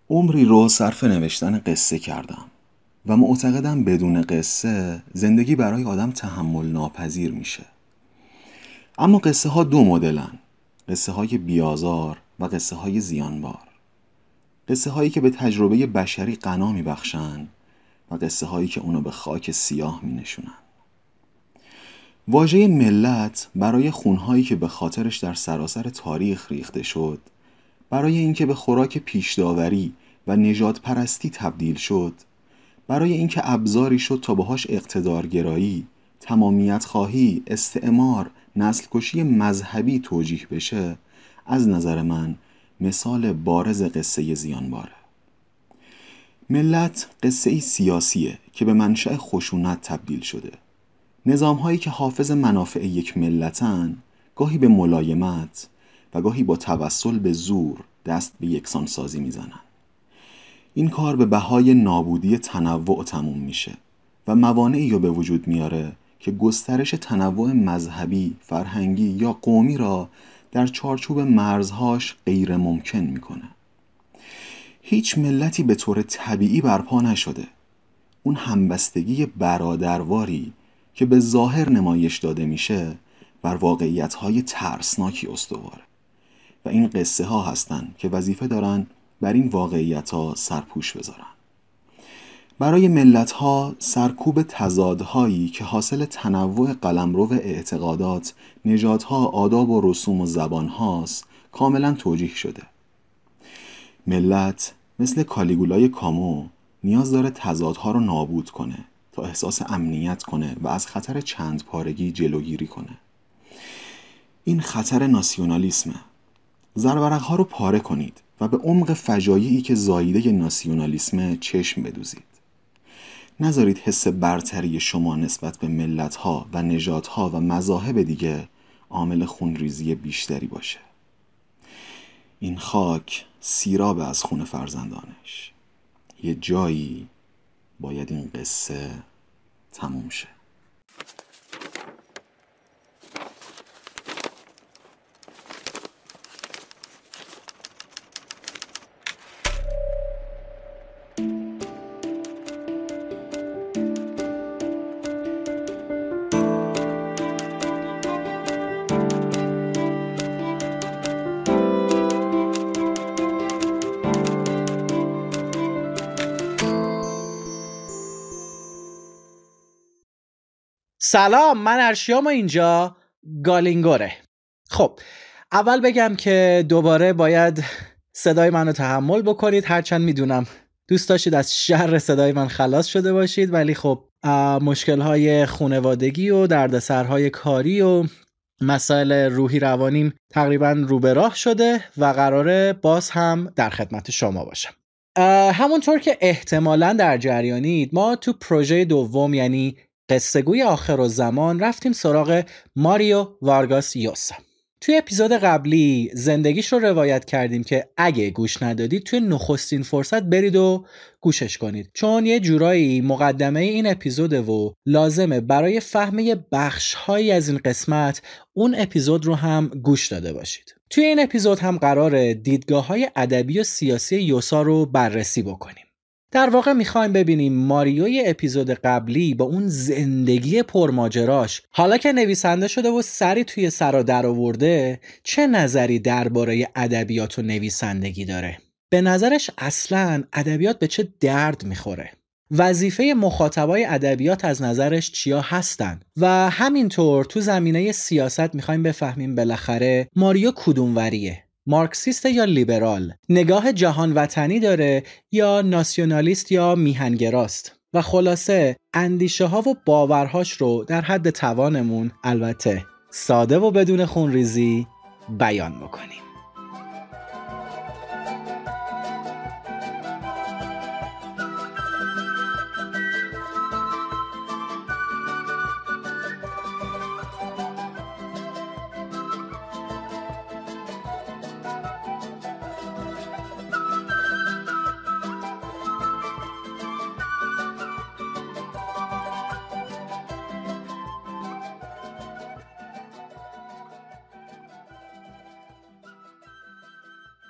عمری رو صرف نوشتن قصه کردم و معتقدم بدون قصه زندگی برای آدم تحمل ناپذیر میشه. اما قصه ها دو مدلن: قصه های بیازار و قصه های زیانبار. قصه هایی که به تجربه بشری غنا میبخشن و قصه هایی که اونو به خاک سیاه مینشونن. واژه ملت برای خونهایی که به خاطرش در سراسر تاریخ ریخته شد، برای اینکه به خوراک پیشداوری و نژاد پرستی تبدیل شد، برای اینکه ابزاری شد تا باهاش اقتدارگرایی، تمامیت خواهی، استعمار، نسل کشی مذهبی توجیه بشه، از نظر من مثال بارز قصه زیانباره. ملت قصه سیاسیه که به منشأ خشونت تبدیل شده. نظام‌هایی که حافظ منافع یک ملتن، گاهی به ملایمت و گاهی با توسل به زور دست به یکسان سازی میزنن. این کار به بهای نابودی تنوع تموم میشه و موانعی رو به وجود میاره که گسترش تنوع مذهبی، فرهنگی یا قومی را در چارچوب مرزهاش غیر ممکن میکنه. هیچ ملتی به طور طبیعی برپا نشده. اون همبستگی برادرواری که به ظاهر نمایش داده میشه بر واقعیت‌های ترسناکی استواره و این قصه ها هستن که وظیفه دارن بر این واقعیت ها سرپوش بذارن. برای ملت ها سرکوب تضادهایی که حاصل تنوع قلمرو اعتقادات، نژادها، آداب و رسوم و زبان هاست کاملا توجیه شده. ملت مثل کالیگولای کامو نیاز داره تضادها رو نابود کنه تا احساس امنیت کنه و از خطر چند پارگی جلوگیری کنه. این خطر ناسیونالیسمه. زرورق‌ها رو پاره کنید و به عمق فجایعی که زاییده ناسیونالیسم چشم بدوزید. نذارید حس برتری شما نسبت به ملت‌ها و نژادها و مذاهب دیگه عامل خونریزی بیشتری باشه. این خاک سیراب از خون فرزندانش. یه جایی باید این قصه تموم شه. سلام، من ارشیام و اینجا گالینگوره. خب اول بگم که دوباره باید صدای منو تحمل بکنید، هرچند میدونم دوست داشتید از شر صدای من خلاص شده باشید، ولی خب مشکلهای خانوادگی و دردسرهای کاری و مسائل روحی روانیم تقریبا رو به راه شده و قراره باز هم در خدمت شما باشم. همونطور که احتمالاً در جریانید، ما تو پروژه دوم یعنی قصه گوی آخرالزمان رفتیم سراغ ماریو وارگاس یوسا. توی اپیزود قبلی زندگیش رو روایت کردیم که اگه گوش ندادید توی نخستین فرصت برید و گوشش کنید، چون یه جورایی مقدمه این اپیزوده و لازمه برای فهم یه بخش‌هایی از این قسمت اون اپیزود رو هم گوش داده باشید. توی این اپیزود هم قراره دیدگاه‌های ادبی و سیاسی یوسا رو بررسی بکنیم. در واقع میخوایم ببینیم ماریوی اپیزود قبلی با اون زندگی پرماجراش، حالا که نویسنده شده و سری توی سر در آورده، چه نظری درباره ادبیات و نویسندگی داره. به نظرش اصلاً ادبیات به چه درد میخوره. وظیفه مخاطبای ادبیات از نظرش چیا هستن و همینطور تو زمینه سیاست میخوایم بفهمیم بالاخره ماریو کدوم وریه، مارکسیست یا لیبرال، نگاه جهان وطنی داره یا ناسیونالیست یا میهنگراست و خلاصه اندیشه ها و باورهاش رو در حد توانمون، البته ساده و بدون خونریزی، بیان بکنیم.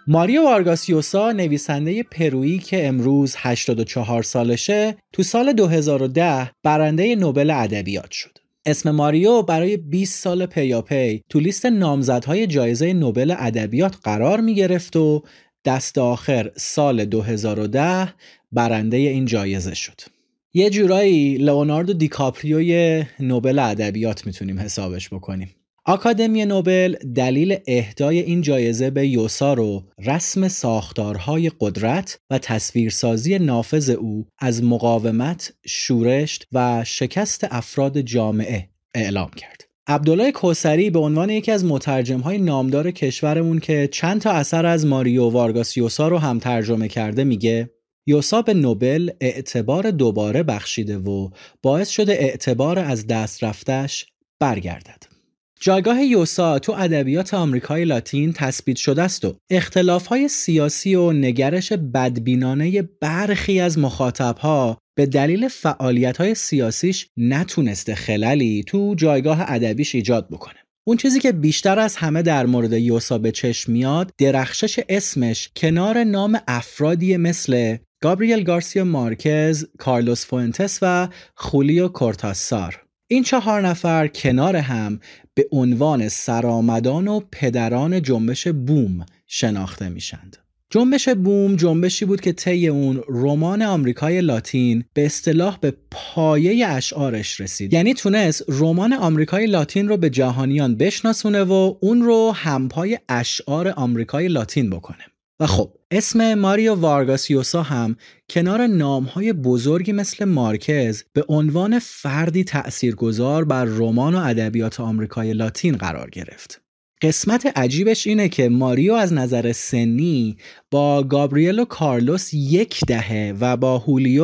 ماریو وارگاس یوسا نویسنده پرویی که امروز 84 سالشه تو سال 2010 برنده نوبل ادبیات شد. اسم ماریو برای 20 سال پیاپی تو لیست نامزدهای جایزه نوبل ادبیات قرار می گرفت و دست آخر سال 2010 برنده این جایزه شد. یه جورایی لئوناردو دیکاپریوی نوبل ادبیات میتونیم حسابش بکنیم. آکادمی نوبل دلیل اهدای این جایزه به یوسا رو رسم ساختارهای قدرت و تصویرسازی نافذ او از مقاومت، شورش و شکست افراد جامعه اعلام کرد. عبدالله کوثری به عنوان یکی از مترجم‌های نامدار کشورمون که چند تا اثر از ماریو وارگاس یوسا رو هم ترجمه کرده میگه یوسا به نوبل اعتبار دوباره بخشیده و باعث شده اعتبار از دست رفتش برگردد. جایگاه یوسا تو ادبیات آمریکای لاتین تثبیت شده است و اختلاف‌های سیاسی و نگرش بدبینانه برخی از مخاطب‌ها به دلیل فعالیت‌های سیاسیش نتونسته خللی تو جایگاه ادبیش ایجاد بکنه. اون چیزی که بیشتر از همه در مورد یوسا به چشم میاد درخشش اسمش کنار نام افرادی مثل گابریل گارسیا مارکز، کارلوس فوئنتس و خولیو کورتاسار. این 4 نفر کنار هم به عنوان سرآمدان و پدران جنبش بوم شناخته میشند. جنبش بوم جنبشی بود که طی اون رمان آمریکای لاتین به اصطلاح به پایه اشعارش رسید. یعنی تونست رمان آمریکای لاتین رو به جهانیان بشناسونه و اون رو همپای اشعار آمریکای لاتین بکنه. و خب اسم ماریو وارگاس یوسا هم کنار نام‌های بزرگی مثل مارکز به عنوان فردی تأثیرگذار بر رمان و ادبیات آمریکای لاتین قرار گرفت. قسمت عجیبش اینه که ماریو از نظر سنی با گابریل و کارلوس 1 دهه و با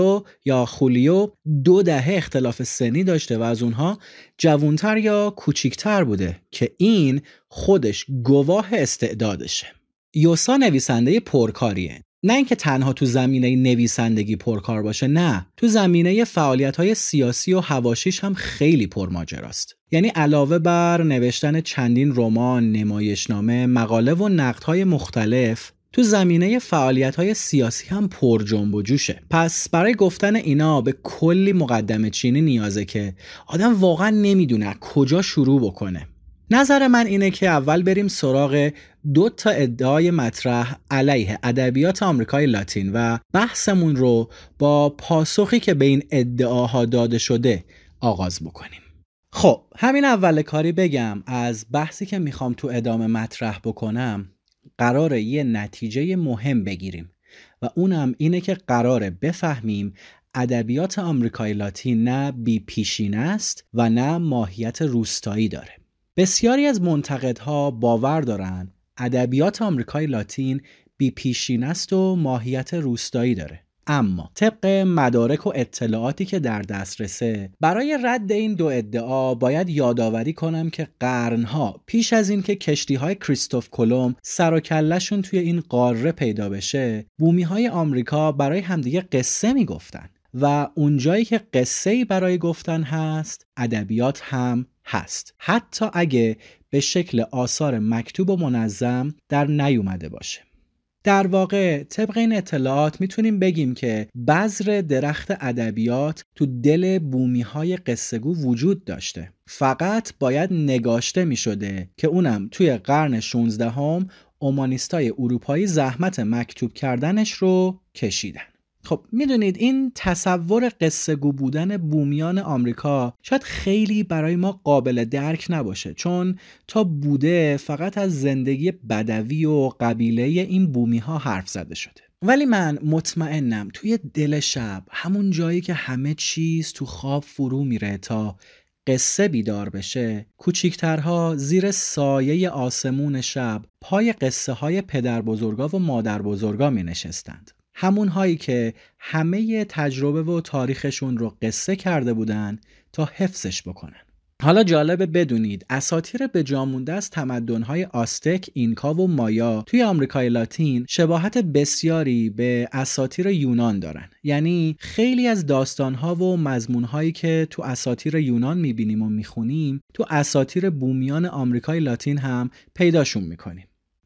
خولیو 2 دهه اختلاف سنی داشته و از اونها جوانتر یا کوچیکتر بوده که این خودش گواه استعدادشه. یوسا نویسنده پرکاریه. نه اینکه تنها تو زمینه نویسندگی پرکار باشه، نه، تو زمینه فعالیت‌های سیاسی و حواشیش هم خیلی پرماجراست. یعنی علاوه بر نوشتن چندین رمان، نمایشنامه، مقاله و نقدهای مختلف، تو زمینه فعالیت‌های سیاسی هم پر جنب و جوشه. پس برای گفتن اینا به کلی مقدمه چینی نیازه که آدم واقعا نمیدونه کجا شروع بکنه. نظر من اینه که اول بریم سراغ 2 ادعای مطرح علیه ادبیات آمریکای لاتین و بحثمون رو با پاسخی که به این ادعاها داده شده آغاز بکنیم. خب همین اول کاری بگم از بحثی که میخوام تو ادامه مطرح بکنم قراره یه نتیجه مهم بگیریم و اونم اینه که قراره بفهمیم ادبیات آمریکای لاتین نه بی پیشینه است و نه ماهیت روستایی داره. بسیاری از منتقدها باور دارن ادبیات آمریکای لاتین بی پیشینه است و ماهیت روستایی داره. اما طبق مدارک و اطلاعاتی که در دسترسه برای رد این 2 ادعا باید یادآوری کنم که قرنها پیش از این که کشتی‌های کریستوف کلمب سر و کله‌شون توی این قاره پیدا بشه، بومی‌های آمریکا برای همدیگه قصه میگفتن و اونجایی که قصه‌ای برای گفتن هست ادبیات هم هست، حتی اگه به شکل آثار مکتوب و منظم در نیومده باشه. در واقع طبق این اطلاعات میتونیم بگیم که بذر درخت ادبیات تو دل بومی‌های قصه‌گو وجود داشته، فقط باید نگاشته میشده که اونم توی قرن 16 اومانیستای اروپایی زحمت مکتوب کردنش رو کشیدن. خب میدونید این تصور قصه گو بودن بومیان آمریکا شاید خیلی برای ما قابل درک نباشه، چون تا بوده فقط از زندگی بدوی و قبیله این بومی ها حرف زده شده. ولی من مطمئنم توی دل شب، همون جایی که همه چیز تو خواب فرو میره تا قصه بیدار بشه، کوچیکترها زیر سایه آسمون شب پای قصه های پدر بزرگا و مادر بزرگا می نشستند. همون هایی که همه تجربه و تاریخشون رو قصه کرده بودن تا حفظش بکنن. حالا جالبه بدونید اساطیر به جا مونده از تمدن‌های آستک، اینکا و مایا توی آمریکای لاتین شباهت بسیاری به اساطیر یونان دارن. یعنی خیلی از داستان‌ها و مضمون‌هایی که تو اساطیر یونان می‌بینیم و می‌خونیم تو اساطیر بومیان آمریکای لاتین هم پیداشون می‌کنیم.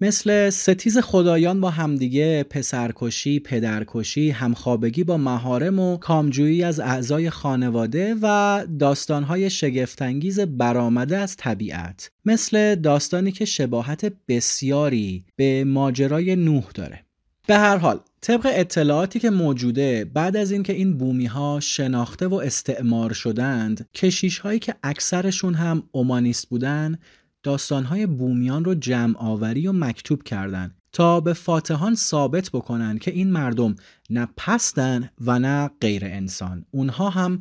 مثل ستیز خدایان با همدیگه، پسرکشی، پدرکشی، همخوابگی با محارم و کامجویی از اعضای خانواده و داستانهای شگفت‌انگیز برآمده از طبیعت، مثل داستانی که شباهت بسیاری به ماجرای نوح داره. به هر حال طبق اطلاعاتی که موجوده، بعد از اینکه این بومی‌ها شناخته و استعمار شدند، کشیش‌هایی که اکثرشون هم اومانیست بودن، داستان‌های بومیان رو جمع آوری و مکتوب کردن تا به فاتحان ثابت بکنن که این مردم نه پستن و نه غیر انسان. اونها هم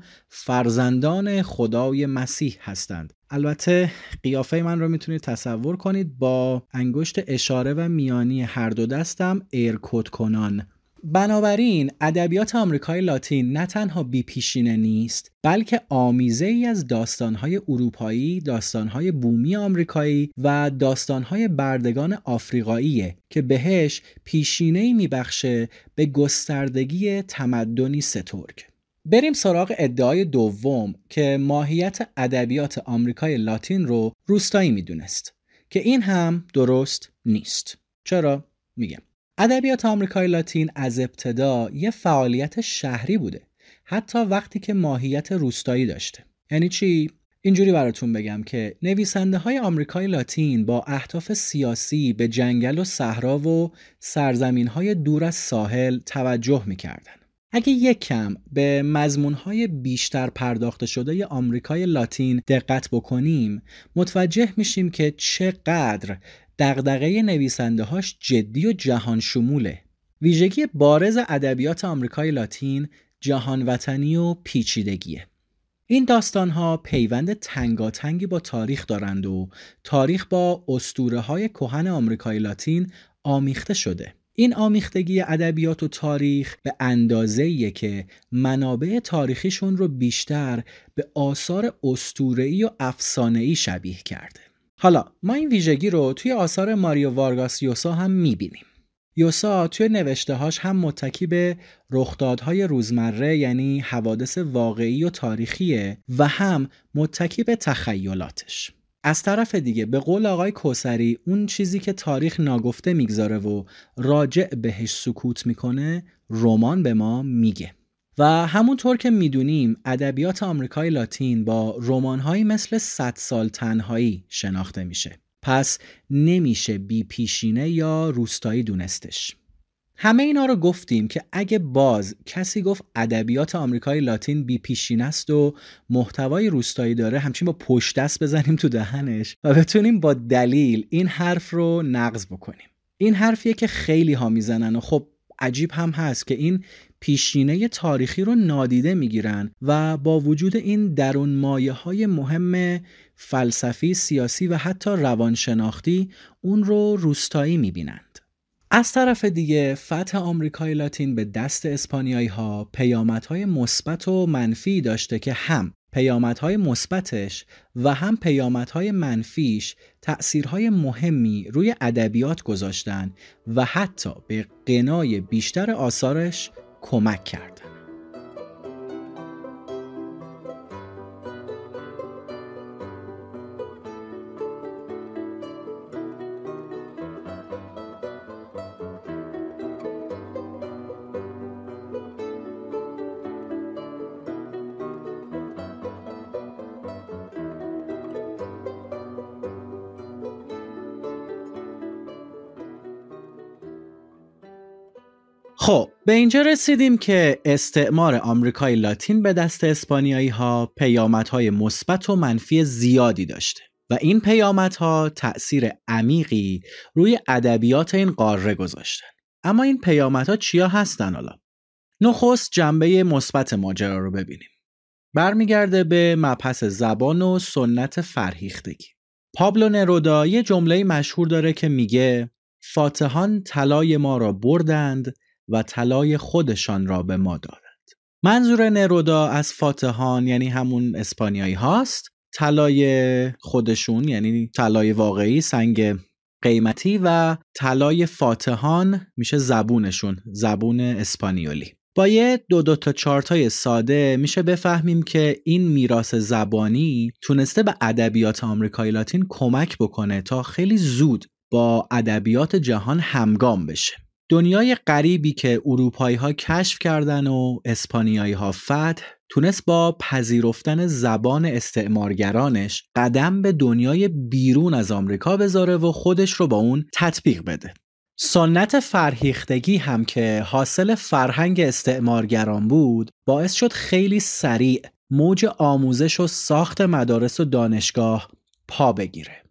فرزندان خدای مسیح هستند. البته قیافه من رو میتونید تصور کنید، با انگشت اشاره و میانی هر دو دستم ایرکود کنان. بنابراین ادبیات آمریکای لاتین نه تنها بی‌پیشینه نیست، بلکه آمیزه ای از داستان‌های اروپایی، داستان‌های بومی آمریکایی و داستان‌های بردگان آفریقاییه که بهش پیشینه‌ای میبخشه به گستردگی تمدنی سترگ. بریم سراغ ادعای دوم که ماهیت ادبیات آمریکای لاتین رو روستایی میدونست، که این هم درست نیست. چرا؟ میگم. ادبیات آمریکای لاتین از ابتدا یه فعالیت شهری بوده، حتی وقتی که ماهیت روستایی داشته. یعنی چی؟ اینجوری براتون بگم که نویسنده های آمریکای لاتین با اهداف سیاسی به جنگل و صحرا و سرزمین های دور از ساحل توجه میکردن. اگه یک کم به مضمون‌های بیشتر پرداخته شده ی آمریکای لاتین دقت بکنیم، متوجه میشیم که چقدر دغدغه نویسنده‌هاش جدی و جهان شموله. ویژگی بارز ادبیات آمریکای لاتین جهان وطنی و پیچیدگیه. این داستان‌ها پیوند تنگاتنگی با تاریخ دارند و تاریخ با اسطوره‌های کهن آمریکای لاتین آمیخته شده. این آمیختگی ادبیات و تاریخ به اندازه‌ایه که منابع تاریخیشون رو بیشتر به آثار اسطوره‌ای و افسانه‌ای شبیه کرده. حالا ما این ویژگی رو توی آثار ماریو وارگاس یوسا هم می‌بینیم. یوسا توی نوشته‌هاش هم متکی به رخدادهای روزمره، یعنی حوادث واقعی و تاریخیه، و هم متکی به تخیلاتش. از طرف دیگه به قول آقای کوثری، اون چیزی که تاریخ ناگفته میگذاره و راجع بهش سکوت میکنه، رمان به ما میگه. و همونطور که میدونیم ادبیات آمریکای لاتین با رمان‌هایی مثل 100 سال تنهایی شناخته میشه. پس نمیشه بی پیشینه یا روستایی دونستش. همه اینا رو گفتیم که اگه باز کسی گفت ادبیات آمریکای لاتین بی پیشینه است و محتوای روستایی داره، همچین با پشت دست بزنیم تو دهنش و بتونیم با دلیل این حرف رو نقض بکنیم. این حرفیه که خیلی ها میزنن و خب عجیب هم هست که این پیشینه تاریخی رو نادیده میگیرن و با وجود این درون مایه‌های مهم فلسفی، سیاسی و حتی روانشناختی اون رو روستایی میبینند. از طرف دیگه فتح آمریکای لاتین به دست اسپانیایی‌ها پیامدهای مثبت و منفی داشته که هم پیامدهای مثبتش و هم پیامدهای منفیش تأثیرهای مهمی روی ادبیات گذاشتن و حتی به غنای بیشتر آثارش کمک کردن. خب به اینجا رسیدیم که استعمار آمریکای لاتین به دست اسپانیایی‌ها پیامدهای مثبت و منفی زیادی داشته و این پیامدها تأثیر عمیقی روی ادبیات این قاره گذاشتن. اما این پیامدها چیا هستن حالا؟ نخست جنبه مثبت ماجرا رو ببینیم. برمیگرده به مبحث زبان و سنت فرهیختگی. پابلو نرودا یه جمله مشهور داره که میگه فاتحان طلای ما را بردند و طلای خودشان را به ما دادند. منظور نرودا از فاتحان یعنی همون اسپانیایی هاست، طلای خودشون یعنی طلای واقعی، سنگ قیمتی، و طلای فاتحان میشه زبونشون، زبون اسپانیولی. با یه دو تا چارتای ساده میشه بفهمیم که این میراث زبانی تونسته به ادبیات آمریکای لاتین کمک بکنه تا خیلی زود با ادبیات جهان همگام بشه. دنیای غریبی که اروپایی‌ها کشف کردن و اسپانیایی‌ها فتح، تونست با پذیرفتن زبان استعمارگرانش قدم به دنیای بیرون از آمریکا بذاره و خودش رو با اون تطبیق بده. سنت فرهیختگی هم که حاصل فرهنگ استعمارگران بود، باعث شد خیلی سریع موج آموزش و ساخت مدارس و دانشگاه پا بگیره.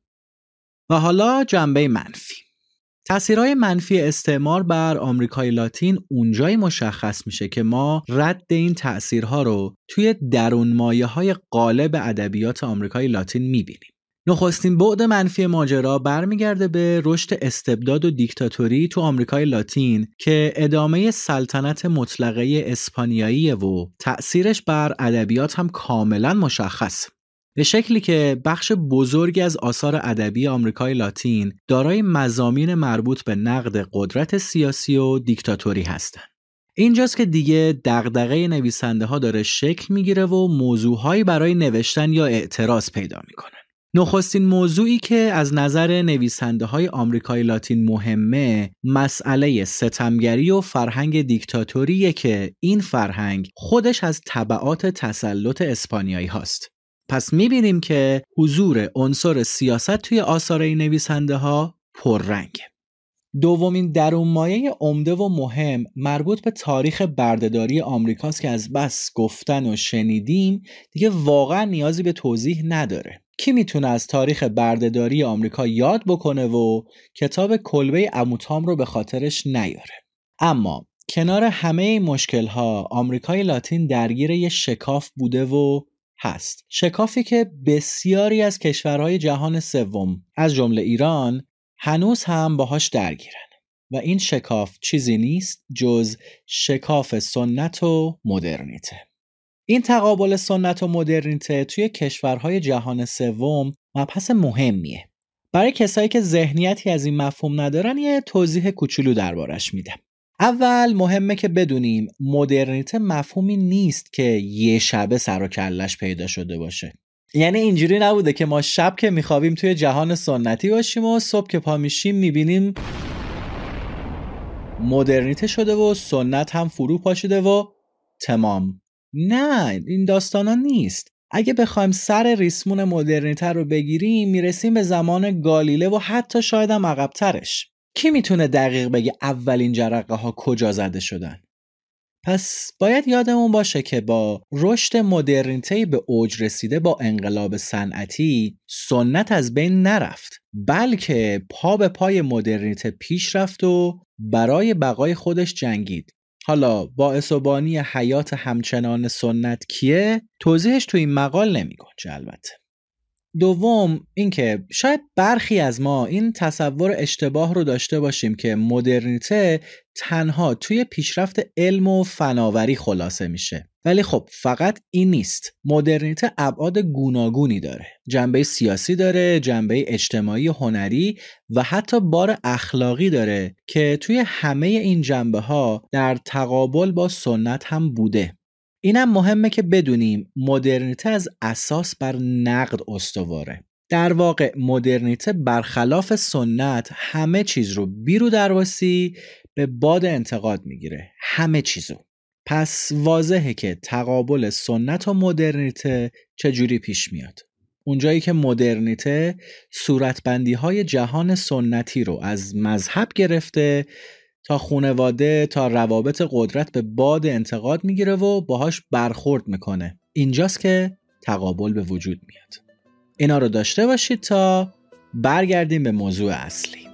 و حالا جنبه منفی. تأثیرهای منفی استعمار بر آمریکای لاتین اونجایی مشخص میشه که ما رد این تأثیرها رو توی درون مایه‌های غالب ادبیات آمریکای لاتین میبینیم. نخستین بعد منفی ماجرا برمیگرده به رشد استبداد و دیکتاتوری تو آمریکای لاتین که ادامه سلطنت مطلقه اسپانیاییه و تأثیرش بر ادبیات هم کاملا مشخص. به شکلی که بخش بزرگی از آثار ادبی آمریکای لاتین دارای مضامین مربوط به نقد قدرت سیاسی و دیکتاتوری هستند. اینجاست که دیگه دغدغه نویسنده ها داره شکل میگیره و موضوعهایی برای نوشتن یا اعتراض پیدا میکنن. نخستین موضوعی که از نظر نویسنده های آمریکای لاتین مهمه، مسئله ستمگری و فرهنگ دیکتاتوریه که این فرهنگ خودش از تبعات تسلط اسپانیایی هاست. پس میبینیم که حضور عنصر سیاست توی آثار این نویسنده ها پررنگه. دومین درون مایه عمده و مهم مربوط به تاریخ بردهداری آمریکاست که از بس گفتن و شنیدیم دیگه واقعا نیازی به توضیح نداره. کی میتونه از تاریخ بردهداری آمریکا یاد بکنه و کتاب کلبه عمو تام رو به خاطرش نیاره؟ اما کنار همه این مشکل‌ها آمریکای لاتین درگیر یه شکاف بوده و هست. شکافی که بسیاری از کشورهای جهان سوم از جمله ایران هنوز هم باهاش درگیرن و این شکاف چیزی نیست جز شکاف سنت و مدرنیته. این تقابل سنت و مدرنیته توی کشورهای جهان سوم مبحث مهمیه. برای کسایی که ذهنیتی از این مفهوم ندارن یه توضیح کوچولو دربارش میدم. اول مهمه که بدونیم مدرنیته مفهومی نیست که یه شبه سر و کلش پیدا شده باشه. یعنی اینجوری نبوده که ما شب که میخوابیم توی جهان سنتی باشیم و صبح که پا میشیم میبینیم مدرنیته شده و سنت هم فرو پاشیده و تمام. نه، این داستانا نیست. اگه بخوایم سر ریسمون مدرنیته رو بگیریم میرسیم به زمان گالیله و حتی شاید هم عقب‌ترش. کی میتونه دقیق بگه اولین جرقه ها کجا زده شدن؟ پس باید یادمون باشه که با رشد مدرنیته به اوج رسیده با انقلاب صنعتی سنت از بین نرفت، بلکه پا به پای مدرنیته پیش رفت و برای بقای خودش جنگید. حالا باعث و بانی حیات همچنان سنت کیه؟ توضیحش تو این مقال نمیگنجه البته. دوم اینکه شاید برخی از ما این تصور اشتباه رو داشته باشیم که مدرنیته تنها توی پیشرفت علم و فناوری خلاصه میشه، ولی خب فقط این نیست. مدرنیته ابعاد گوناگونی داره، جنبه سیاسی داره، جنبه اجتماعی و هنری و حتی بار اخلاقی داره که توی همه این جنبه ها در تقابل با سنت هم بوده. اینم مهمه که بدونیم مدرنیته از اساس بر نقد استواره. در واقع مدرنیته برخلاف سنت همه چیز رو بیرو درواسی به باد انتقاد میگیره، همه چیزو. پس واضحه که تقابل سنت و مدرنیته چجوری پیش میاد. اونجایی که مدرنیته صورتبندی‌های جهان سنتی رو از مذهب گرفته تا خانواده تا روابط قدرت به باد انتقاد میگیره و باهاش برخورد میکنه. اینجاست که تقابل به وجود میاد. اینا رو داشته باشید تا برگردیم به موضوع اصلی.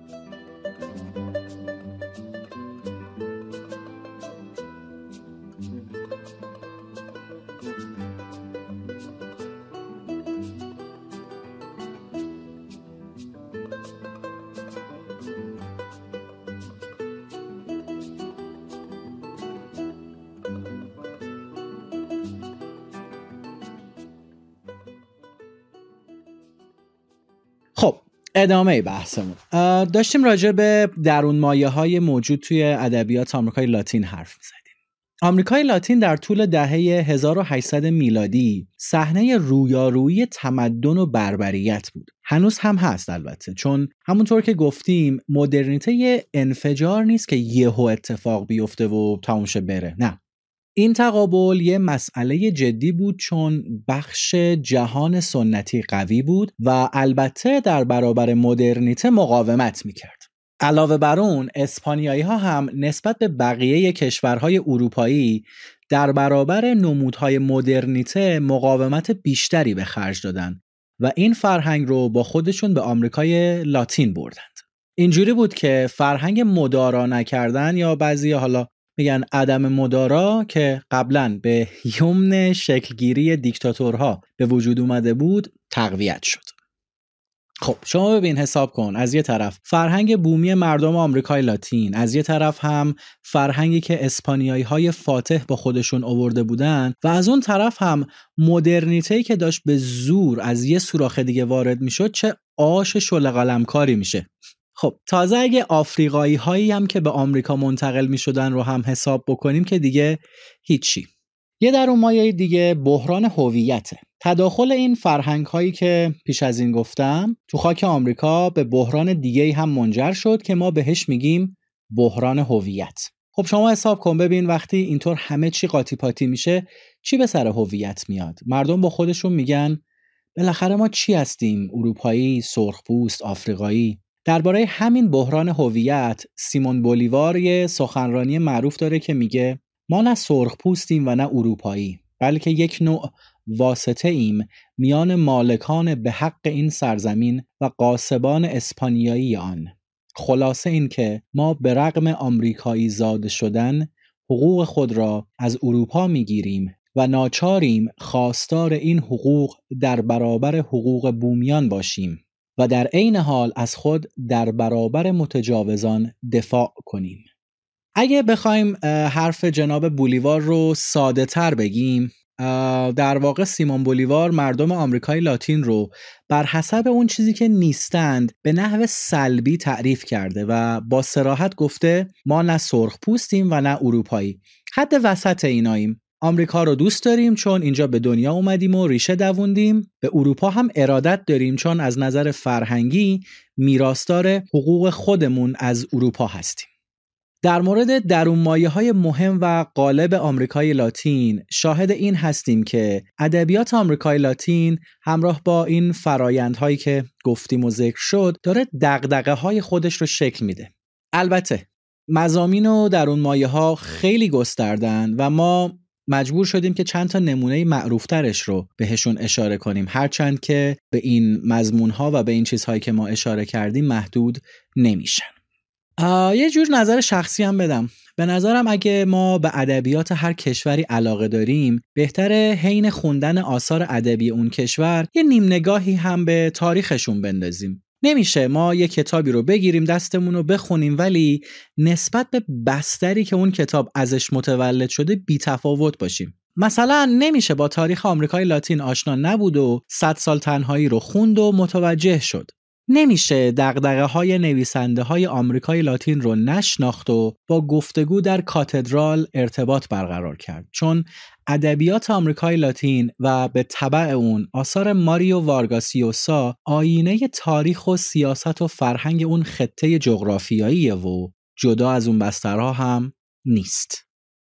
خب ادامه بحثمون. داشتیم راجع به درون مایه های موجود توی ادبیات آمریکای لاتین حرف می‌زدیم. آمریکای لاتین در طول دهه 1800 میلادی صحنه رویارویی تمدن و بربریت بود. هنوز هم هست البته، چون همونطور که گفتیم مدرنیته یه انفجار نیست که یهو اتفاق بیفته و تموم شه بره. نه، این تقابل یه مسئله جدی بود، چون بخش جهان سنتی قوی بود و البته در برابر مدرنیته مقاومت میکرد. علاوه بر اون اسپانیایی ها هم نسبت به بقیه کشورهای اروپایی در برابر نمودهای مدرنیته مقاومت بیشتری به خرج دادن و این فرهنگ رو با خودشون به آمریکای لاتین بردند. اینجوری بود که فرهنگ مدارا نکردن، یا بعضی حالا میگن عدم مدارا، که قبلا به یمن شکلگیری دیکتاتورها به وجود اومده بود تقویت شد. خب شما ببین، حساب کن، از یه طرف فرهنگ بومی مردم آمریکای لاتین، از یه طرف هم فرهنگی که اسپانیایی های فاتح با خودشون آورده بودن، و از اون طرف هم مدرنیته‌ای که داشت به زور از یه سوراخ دیگه وارد میشد، چه آش شل قلمکاری میشه. خب تازه اگه آفریقایی هایی هم که به آمریکا منتقل میشدن رو هم حساب بکنیم که دیگه هیچی. یه در اون مایه دیگه بحران هویته. تداخل این فرهنگ هایی که پیش از این گفتم تو خاک آمریکا به بحران دیگه هم منجر شد که ما بهش میگیم بحران هویت. خب شما حساب کن ببین، وقتی اینطور همه چی قاطی پاتی میشه، چی به سر هویت میاد؟ مردم با خودشون میگن بالاخره ما چی هستیم؟ اروپایی، سرخپوست، آفریقایی؟ درباره همین بحران هویت سیمون بولیوار یه سخنرانی معروف داره که میگه ما نه سرخپوستیم و نه اروپایی، بلکه یک نوع واسطه ایم میان مالکان به حق این سرزمین و غاصبان اسپانیایی آن. خلاصه این که ما به رغم آمریکایی زاده شدن حقوق خود را از اروپا میگیریم و ناچاریم خواستار این حقوق در برابر حقوق بومیان باشیم و در عین حال از خود در برابر متجاوزان دفاع کنیم. اگه بخوایم حرف جناب بولیوار رو ساده تر بگیم، در واقع سیمون بولیوار مردم آمریکای لاتین رو بر حسب اون چیزی که نیستند به نحو سلبی تعریف کرده و با صراحت گفته ما نه سرخ پوستیم و نه اروپایی، حد وسط ایناییم. آمریکا رو دوست داریم چون اینجا به دنیا اومدیم و ریشه دووندیم، به اروپا هم ارادت داریم چون از نظر فرهنگی میراثدار حقوق خودمون از اروپا هستیم. در مورد درونمایه‌های مهم و غالب آمریکای لاتین شاهد این هستیم که ادبیات آمریکای لاتین همراه با این فرایندهایی که گفتیم و ذکر شد داره دغدغه‌های خودش رو شکل میده. البته مضامین و درونمایه‌ها خیلی گستردن و ما مجبور شدیم که چند تا نمونه معروفترش رو بهشون اشاره کنیم، هرچند که به این مضمون‌ها و به این چیزهایی که ما اشاره کردیم محدود نمیشن. یه جور نظر شخصی هم بدم. به نظرم اگه ما به ادبیات هر کشوری علاقه داریم، بهتره حین خوندن آثار ادبی اون کشور یه نیم نگاهی هم به تاریخشون بندازیم. نمیشه ما یه کتابی رو بگیریم دستمون رو بخونیم ولی نسبت به بستری که اون کتاب ازش متولد شده بی‌تفاوت باشیم. مثلا نمیشه با تاریخ آمریکای لاتین آشنا نبود و 100 سال تنهایی رو خوند و متوجه شد. نمیشه دغدغه‌های نویسنده‌های آمریکای لاتین رو نشناخت و با گفتگو در کاتدرال ارتباط برقرار کرد، چون ادبیات آمریکای لاتین و به تبع اون آثار ماریو وارگاس یوسا آینه تاریخ و سیاست و فرهنگ اون خطه جغرافیاییه و جدا از اون بسترها هم نیست.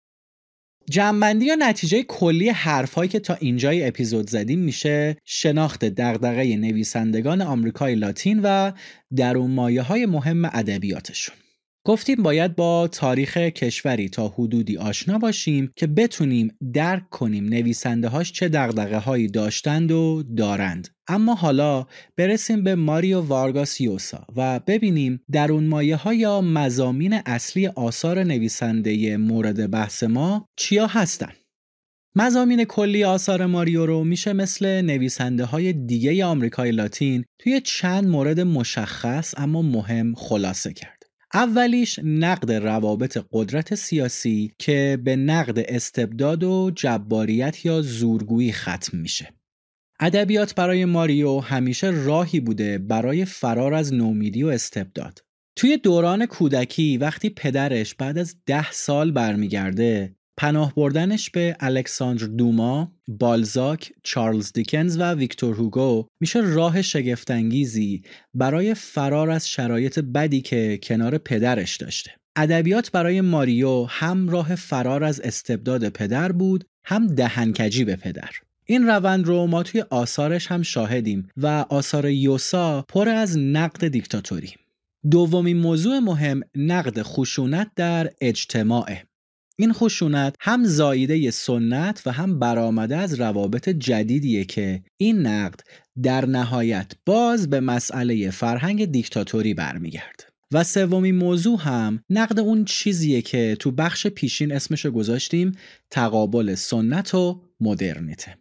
جمع‌بندی یا نتیجه کلی حرفایی که تا اینجای اپیزود زدیم میشه شناخت دغدغه نویسندگان آمریکای لاتین و درونمایه‌های مهم ادبیاتشون. گفتیم باید با تاریخ کشوری تا حدودی آشنا باشیم که بتونیم درک کنیم نویسنده‌هاش چه دغدغه‌هایی داشتند و دارند. اما حالا برسیم به ماریو وارگاس یوسا و ببینیم درونمایه‌ها یا مضامین اصلی آثار نویسنده مورد بحث ما چیا هستن. مضامین کلی آثار ماریو رو میشه مثل نویسنده‌های دیگه آمریکای لاتین توی چند مورد مشخص اما مهم خلاصه کرد. اولیش نقد روابط قدرت سیاسی که به نقد استبداد و جباریت یا زورگویی ختم میشه. ادبیات برای ماریو همیشه راهی بوده برای فرار از نومیدی و استبداد. توی دوران کودکی وقتی پدرش بعد از 10 سال برمیگرده پناه بردنش به الکساندر دوما، بالزاک، چارلز دیکنز و ویکتور هوگو میشه راه شگفت‌انگیزی برای فرار از شرایط بدی که کنار پدرش داشته. ادبیات برای ماریو هم راه فرار از استبداد پدر بود، هم دهنکجی به پدر. این روند رو ما توی آثارش هم شاهدیم و آثار یوسا پر از نقد دیکتاتوری. دومین موضوع مهم نقد خشونت در اجتماعه. این خشونت هم زاییده سنت و هم برآمده از روابط جدیدیه که این نقد در نهایت باز به مسئله فرهنگ دیکتاتوری برمیگرده. و سومین موضوع هم نقد اون چیزیه که تو بخش پیشین اسمشو گذاشتیم تقابل سنت و مدرنیته.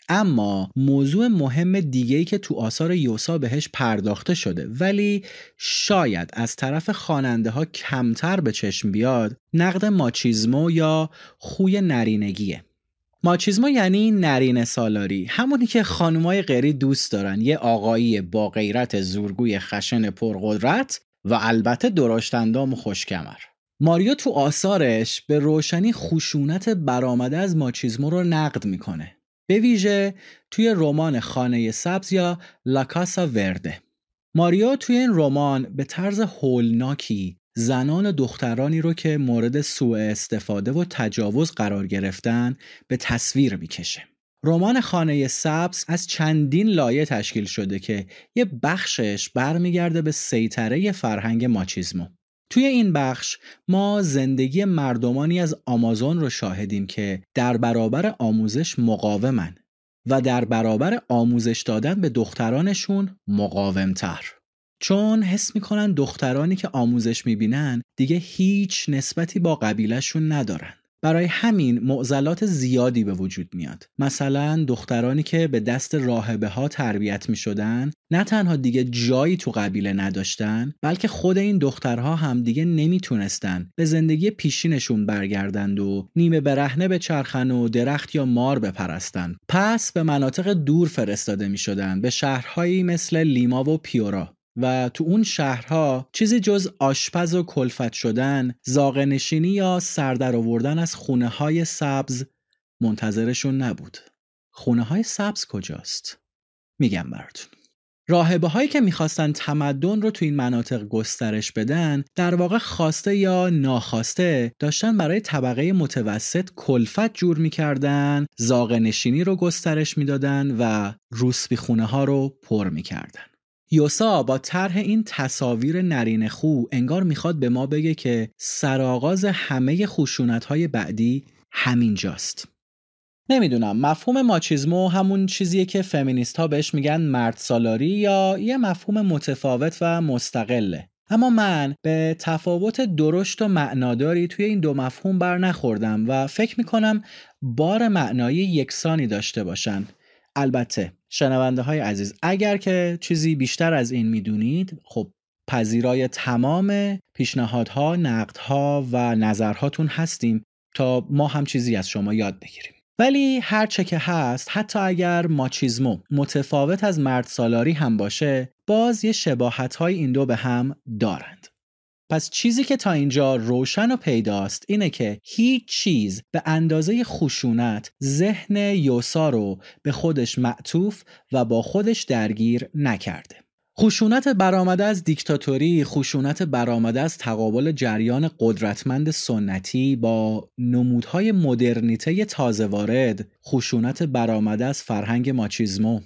اما موضوع مهم دیگه‌ای که تو آثار یوسا بهش پرداخته شده ولی شاید از طرف خواننده ها کمتر به چشم بیاد نقد ماچیزمو یا خوی نرینگیه. ماچیزمو یعنی نرینه سالاری، همونی که خانمای غیری دوست دارن، یه آقایی با غیرت زورگوی خشن پرقدرت و البته درشت‌اندام و خوشکمر. ماریو تو آثارش به روشنی خشونت برآمده از ماچیزمو رو نقد میکنه، به ویژه توی رمان خانه سبز یا لا کاسا ورده. ماریو توی این رمان به طرز هولناکی زنان و دخترانی رو که مورد سوء استفاده و تجاوز قرار گرفتن به تصویر میکشه. رمان خانه سبز از چندین لایه تشکیل شده که یه بخشش برمیگرده به سیطره فرهنگ ماچیزمو. توی این بخش ما زندگی مردمانی از آمازون رو شاهدیم که در برابر آموزش مقاومن و در برابر آموزش دادن به دخترانشون مقاومتر، چون حس میکنن دخترانی که آموزش میبینن دیگه هیچ نسبتی با قبیلهشون ندارن. برای همین معضلات زیادی به وجود میاد. مثلا دخترانی که به دست راهبه ها تربیت می شدن نه تنها دیگه جایی تو قبیله نداشتن، بلکه خود این دخترها هم دیگه نمیتونستن به زندگی پیشینشون برگردند و نیمه برهنه بچرخن و درخت یا مار بپرستن. پس به مناطق دور فرستاده می شدن، به شهرهایی مثل لیما و پیورا. و تو اون شهرها چیزی جز آشپز و کلفت شدن، زاغه نشینی یا سردر آوردن از خونه های سبز منتظرشون نبود. خونه های سبز کجاست؟ میگم براتون. راهبه هایی که میخواستن تمدن رو تو این مناطق گسترش بدن، در واقع خواسته یا ناخواسته داشتن برای طبقه متوسط کلفت جور میکردن، زاغه نشینی رو گسترش میدادن و روسبی خونه ها رو پر میکردن. یوسا با طرح این تصاویر نرینه خو انگار میخواد به ما بگه که سرآغاز همه خشونت‌های بعدی همین جاست. نمیدونم مفهوم ماچیزمو همون چیزیه که فمینیست‌ها بهش میگن مرد سالاری یا یه مفهوم متفاوت و مستقله. اما من به تفاوت درشت و معناداری توی این دو مفهوم بر نخوردم و فکر میکنم بار معنایی یکسانی داشته باشن. البته شنونده های عزیز، اگر که چیزی بیشتر از این میدونید، خب پذیرای تمام پیشنهادها، نقدها و نظرهاتون هستیم تا ما هم چیزی از شما یاد بگیریم. ولی هر چه که هست، حتی اگر ماچیزمو متفاوت از مرد سالاری هم باشه، باز یه شباهت‌های این دو به هم دارند. پس چیزی که تا اینجا روشن و پیداست اینه که هیچ چیز به اندازه خشونت ذهن یوسا رو به خودش معطوف و با خودش درگیر نکرده. خشونت برآمده از دیکتاتوری، خشونت برآمده از تقابل جریان قدرتمند سنتی با نمودهای مدرنیته تازه وارد، خشونت برآمده از فرهنگ ماچیزمو.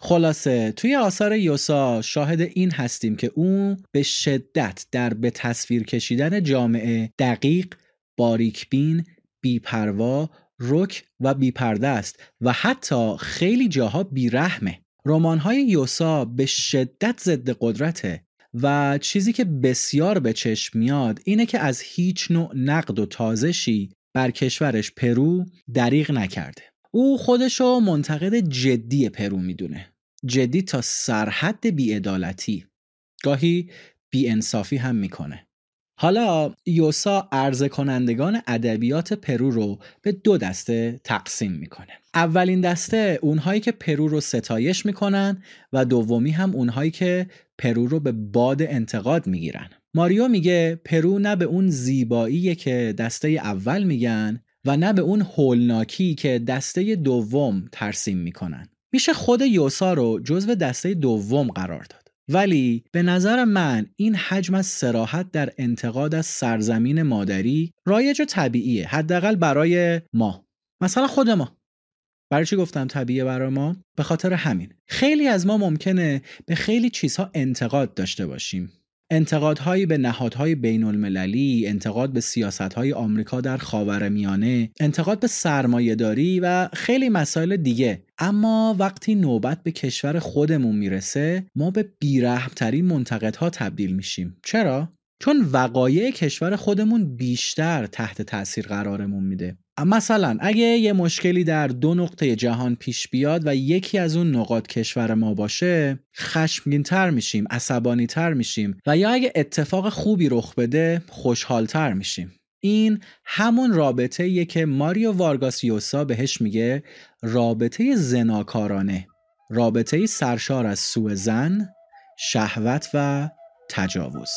خلاصه توی آثار یوسا شاهد این هستیم که اون به شدت در به تصویر کشیدن جامعه دقیق، باریکبین، بی‌پروا، رک و بی‌پرده است و حتی خیلی جاها بی‌رحمه. رمان‌های یوسا به شدت ضد قدرته و چیزی که بسیار به چشم میاد اینه که از هیچ نوع نقد و تازشی بر کشورش پرو دریغ نکرده. او خودشو منتقد جدی پرو میدونه، جدی تا سرحد بی‌عدالتی، گاهی بی‌انصافی هم میکنه. حالا یوسا عرضه کنندگان ادبیات پرو رو به دو دسته تقسیم میکنه. اولین دسته اونهایی که پرو رو ستایش میکنن و دومی هم اونهایی که پرو رو به باد انتقاد میگیرن. ماریو میگه پرو نه به اون زیباییه که دسته اول میگن و نه به اون هولناکی که دسته دوم ترسیم میکنن. میشه خود یوسا رو جزو دسته دوم قرار داد. ولی به نظر من این حجم از صراحت در انتقاد از سرزمین مادری رایج و طبیعیه، حداقل برای ما. مثلا خود ما. برای چی گفتم طبیعیه برای ما؟ به خاطر همین. خیلی از ما ممکنه به خیلی چیزها انتقاد داشته باشیم. انتقادهایی به نهادهای بین المللی، انتقاد به سیاستهای آمریکا در خاورمیانه، انتقاد به سرمایه‌داری و خیلی مسائل دیگه. اما وقتی نوبت به کشور خودمون میرسه، ما به بی‌رحم‌ترین منتقدها تبدیل میشیم. چرا؟ چون وقایع کشور خودمون بیشتر تحت تأثیر قرارمون میده. مثلا اگه یه مشکلی در 2 نقطه جهان پیش بیاد و یکی از اون نقاط کشور ما باشه، خشمگین‌تر میشیم، عصبانی‌تر میشیم و یا اگه اتفاق خوبی رخ بده، خوشحال‌تر میشیم. این همون رابطه‌ایه که ماریو وارگاس یوسا بهش میگه رابطه زناکارانه، رابطه‌ای سرشار از سوء ظن، شهوت و تجاوز.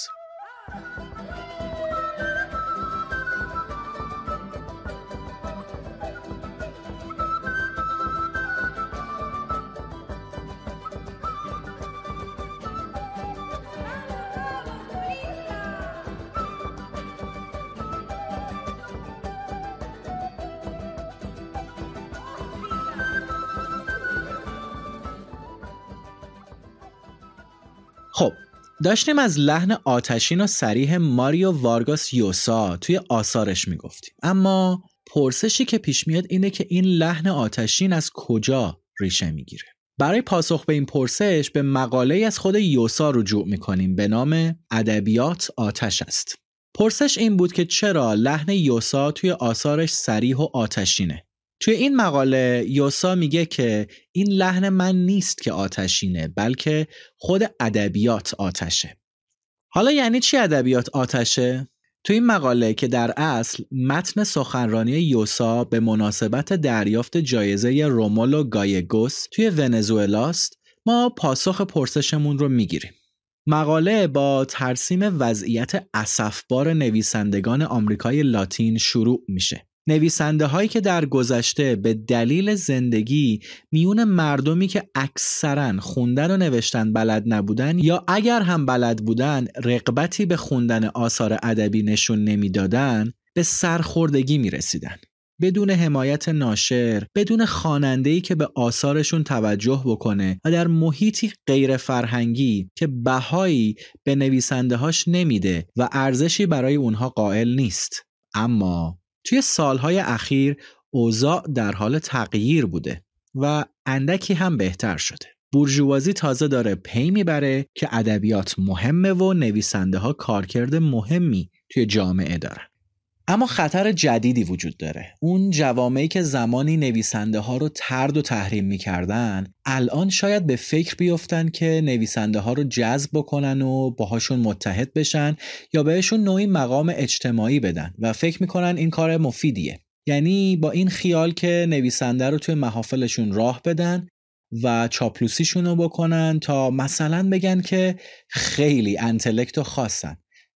خب داشتیم از لحن آتشین و صریح ماریو وارگاس یوسا توی آثارش میگفتیم، اما پرسشی که پیش میاد اینه که این لحن آتشین از کجا ریشه میگیره. برای پاسخ به این پرسش به مقاله‌ای از خود یوسا رجوع میکنیم به نام ادبیات آتش است. پرسش این بود که چرا لحن یوسا توی آثارش صریح و آتشینه. توی این مقاله یوسا میگه که این لحن من نیست که آتشینه، بلکه خود ادبیات آتشه. حالا یعنی چی ادبیات آتشه؟ توی این مقاله که در اصل متن سخنرانی یوسا به مناسبت دریافت جایزه رومولو گایگوس توی ونزوئلاست، ما پاسخ پرسشمون رو میگیریم. مقاله با ترسیم وضعیت اسفبار نویسندگان آمریکای لاتین شروع میشه. نویسنده هایی که در گذشته به دلیل زندگی میون مردمی که اکثرا خوندن و نوشتن بلد نبودن یا اگر هم بلد بودن رغبتی به خوندن آثار ادبی نشون نمیدادن به سرخوردگی میرسیدن. بدون حمایت ناشر، بدون خواننده‌ای که به آثارشون توجه بکنه و در محیطی غیر فرهنگی که بهایی به نویسنده هاش نمیده و ارزشی برای اونها قائل نیست. اما توی سالهای اخیر اوضاع در حال تغییر بوده و اندکی هم بهتر شده. بورژوازی تازه داره پی میبره که ادبیات مهمه و نویسنده ها کارکرد مهمی توی جامعه دارن. اما خطر جدیدی وجود داره. اون جوامعی که زمانی نویسنده ها رو طرد و تحریم میکردن الان شاید به فکر بیفتن که نویسنده ها رو جذب بکنن و باهاشون متحد بشن یا بهشون نوعی مقام اجتماعی بدن و فکر میکنن این کار مفیدیه. یعنی با این خیال که نویسنده رو توی محافلشون راه بدن و چاپلوسیشون رو بکنن تا مثلا بگن که خیلی انتلکت و خاصن.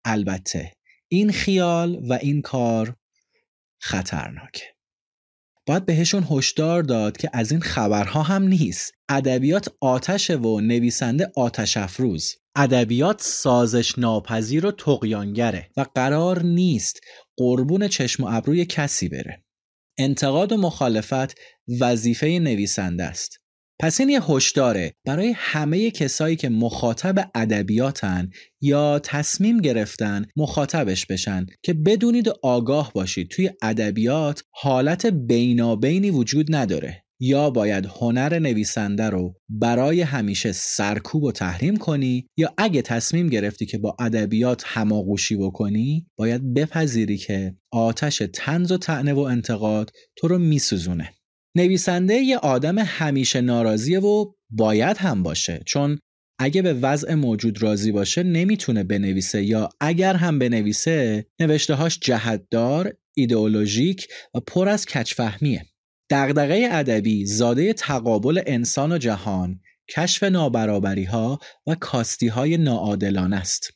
البته این خیال و این کار خطرناکه. باید بهشون هشدار داد که از این خبرها هم نیست. ادبیات آتشه و نویسنده آتش افروز. ادبیات سازش ناپذیر و طغیانگره و قرار نیست قربون چشم و ابروی کسی بره. انتقاد و مخالفت وظیفه نویسنده است. پس این یه هشداره برای همه کسایی که مخاطب ادبیاتن یا تصمیم گرفتن مخاطبش بشن که بدونید و آگاه باشید توی ادبیات حالت بینابینی وجود نداره. یا باید هنر نویسنده رو برای همیشه سرکوب و تحریم کنی یا اگه تصمیم گرفتی که با ادبیات هماغوشی بکنی باید بپذیری که آتش طنز و طعنه و انتقاد تو رو میسوزونه. نویسنده یه آدم همیشه ناراضیه و باید هم باشه، چون اگه به وضع موجود راضی باشه نمیتونه بنویسه یا اگر هم بنویسه نوشته‌هاش جهت‌دار، ایدئولوژیک و پر از کج‌فهمیه. دغدغه ادبی زاده تقابل انسان و جهان، کشف نابرابری‌ها و کاستی‌های ناعادلانه است.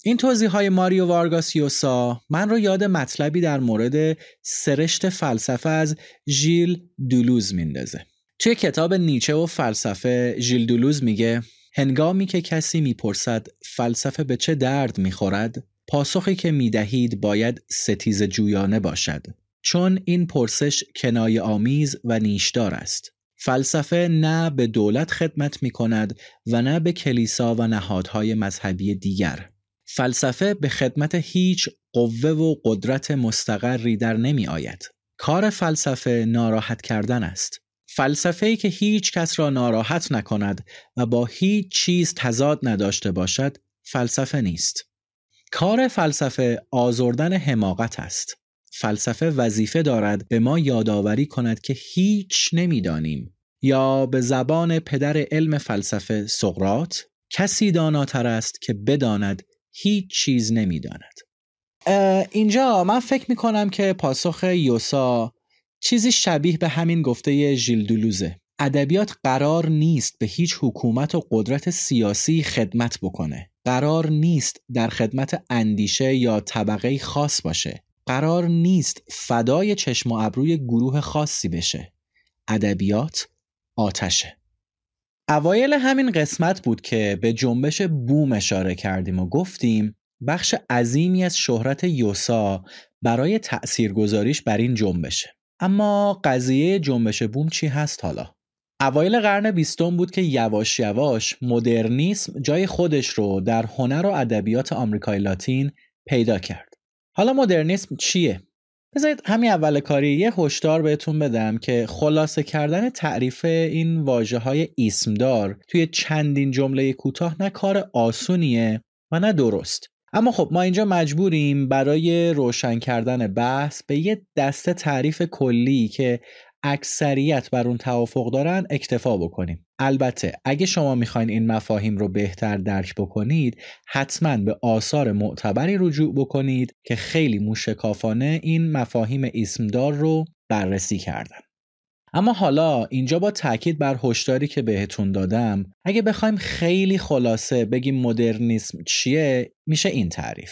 این توضیح‌های ماریو وارگاس یوسا من رو یاد مطلبی در مورد سرشت فلسفه از ژیل دولوز میندازه. توی کتاب نیچه و فلسفه ژیل دولوز میگه هنگامی که کسی میپرسد فلسفه به چه درد میخورد، پاسخی که میدهید باید ستیزه جویانه باشد، چون این پرسش کنایه آمیز و نیشدار است. فلسفه نه به دولت خدمت میکند و نه به کلیسا و نهادهای مذهبی دیگر. فلسفه به خدمت هیچ قوه و قدرت مستقری در نمی آید. کار فلسفه ناراحت کردن است. فلسفه‌ای که هیچ کس را ناراحت نکند و با هیچ چیز تضاد نداشته باشد، فلسفه نیست. کار فلسفه آزردن حماقت است. فلسفه وظیفه دارد به ما یادآوری کند که هیچ نمی‌دانیم، یا به زبان پدر علم فلسفه سقراط، کسی داناتر است که بداند هیچ چیز نمی‌داند. اینجا من فکر می‌کنم که پاسخ یوسا چیزی شبیه به همین گفته ژیل دولوزه. ادبیات قرار نیست به هیچ حکومت و قدرت سیاسی خدمت بکنه. قرار نیست در خدمت اندیشه یا طبقه خاص باشه. قرار نیست فدای چشم و ابروی گروه خاصی بشه. ادبیات آتشه. اوایل همین قسمت بود که به جنبش بوم اشاره کردیم و گفتیم بخش عظیمی از شهرت یوسا برای تأثیرگذاریش بر این جنبشه. اما قضیه جنبش بوم چی هست حالا؟ اوایل قرن 20 بود که یواش یواش مدرنیسم جای خودش رو در هنر و ادبیات آمریکای لاتین پیدا کرد. حالا مدرنیسم چیه؟ بذارید همین اول کاری یه هشدار بهتون بدم که خلاصه کردن تعریف این واژه‌های اسمدار توی چندین جمله کوتاه نه کار آسونیه و نه درست. اما خب ما اینجا مجبوریم برای روشن کردن بحث به یه دسته تعریف کلی که اکثریت بر اون توافق دارن اکتفا بکنیم. البته اگه شما میخواین این مفاهیم رو بهتر درک بکنید، حتما به آثار معتبری رجوع بکنید که خیلی موشکافانه این مفاهیم اسمدار رو بررسی کردن. اما حالا اینجا با تاکید بر هشداری که بهتون دادم، اگه بخوایم خیلی خلاصه بگیم مدرنیسم چیه، میشه این تعریف.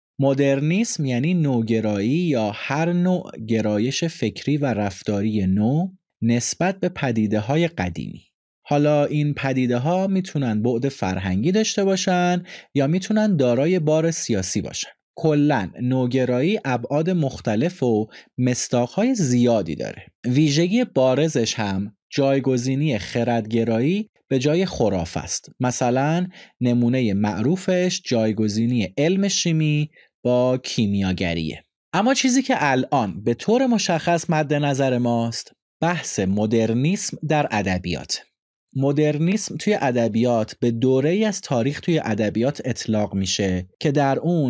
مدرنیسم یعنی نوگرایی یا هر نوع گرایش فکری و رفتاری نو نسبت به پدیده‌های قدیمی. حالا این پدیده‌ها میتونن بعد فرهنگی داشته باشن یا میتونن دارای بار سیاسی باشن. کلاً نوگرایی ابعاد مختلف و مصداق‌های زیادی داره. ویژگی بارزش هم جایگزینی خردگرایی به جای خرافه است. مثلا نمونه معروفش جایگزینی علم شیمی با کیمیاگریه. اما چیزی که الان به طور مشخص مد نظر ماست بحث مدرنیسم در ادبیات. مدرنیسم توی ادبیات به دوره‌ای از تاریخ توی ادبیات اطلاق میشه که در اون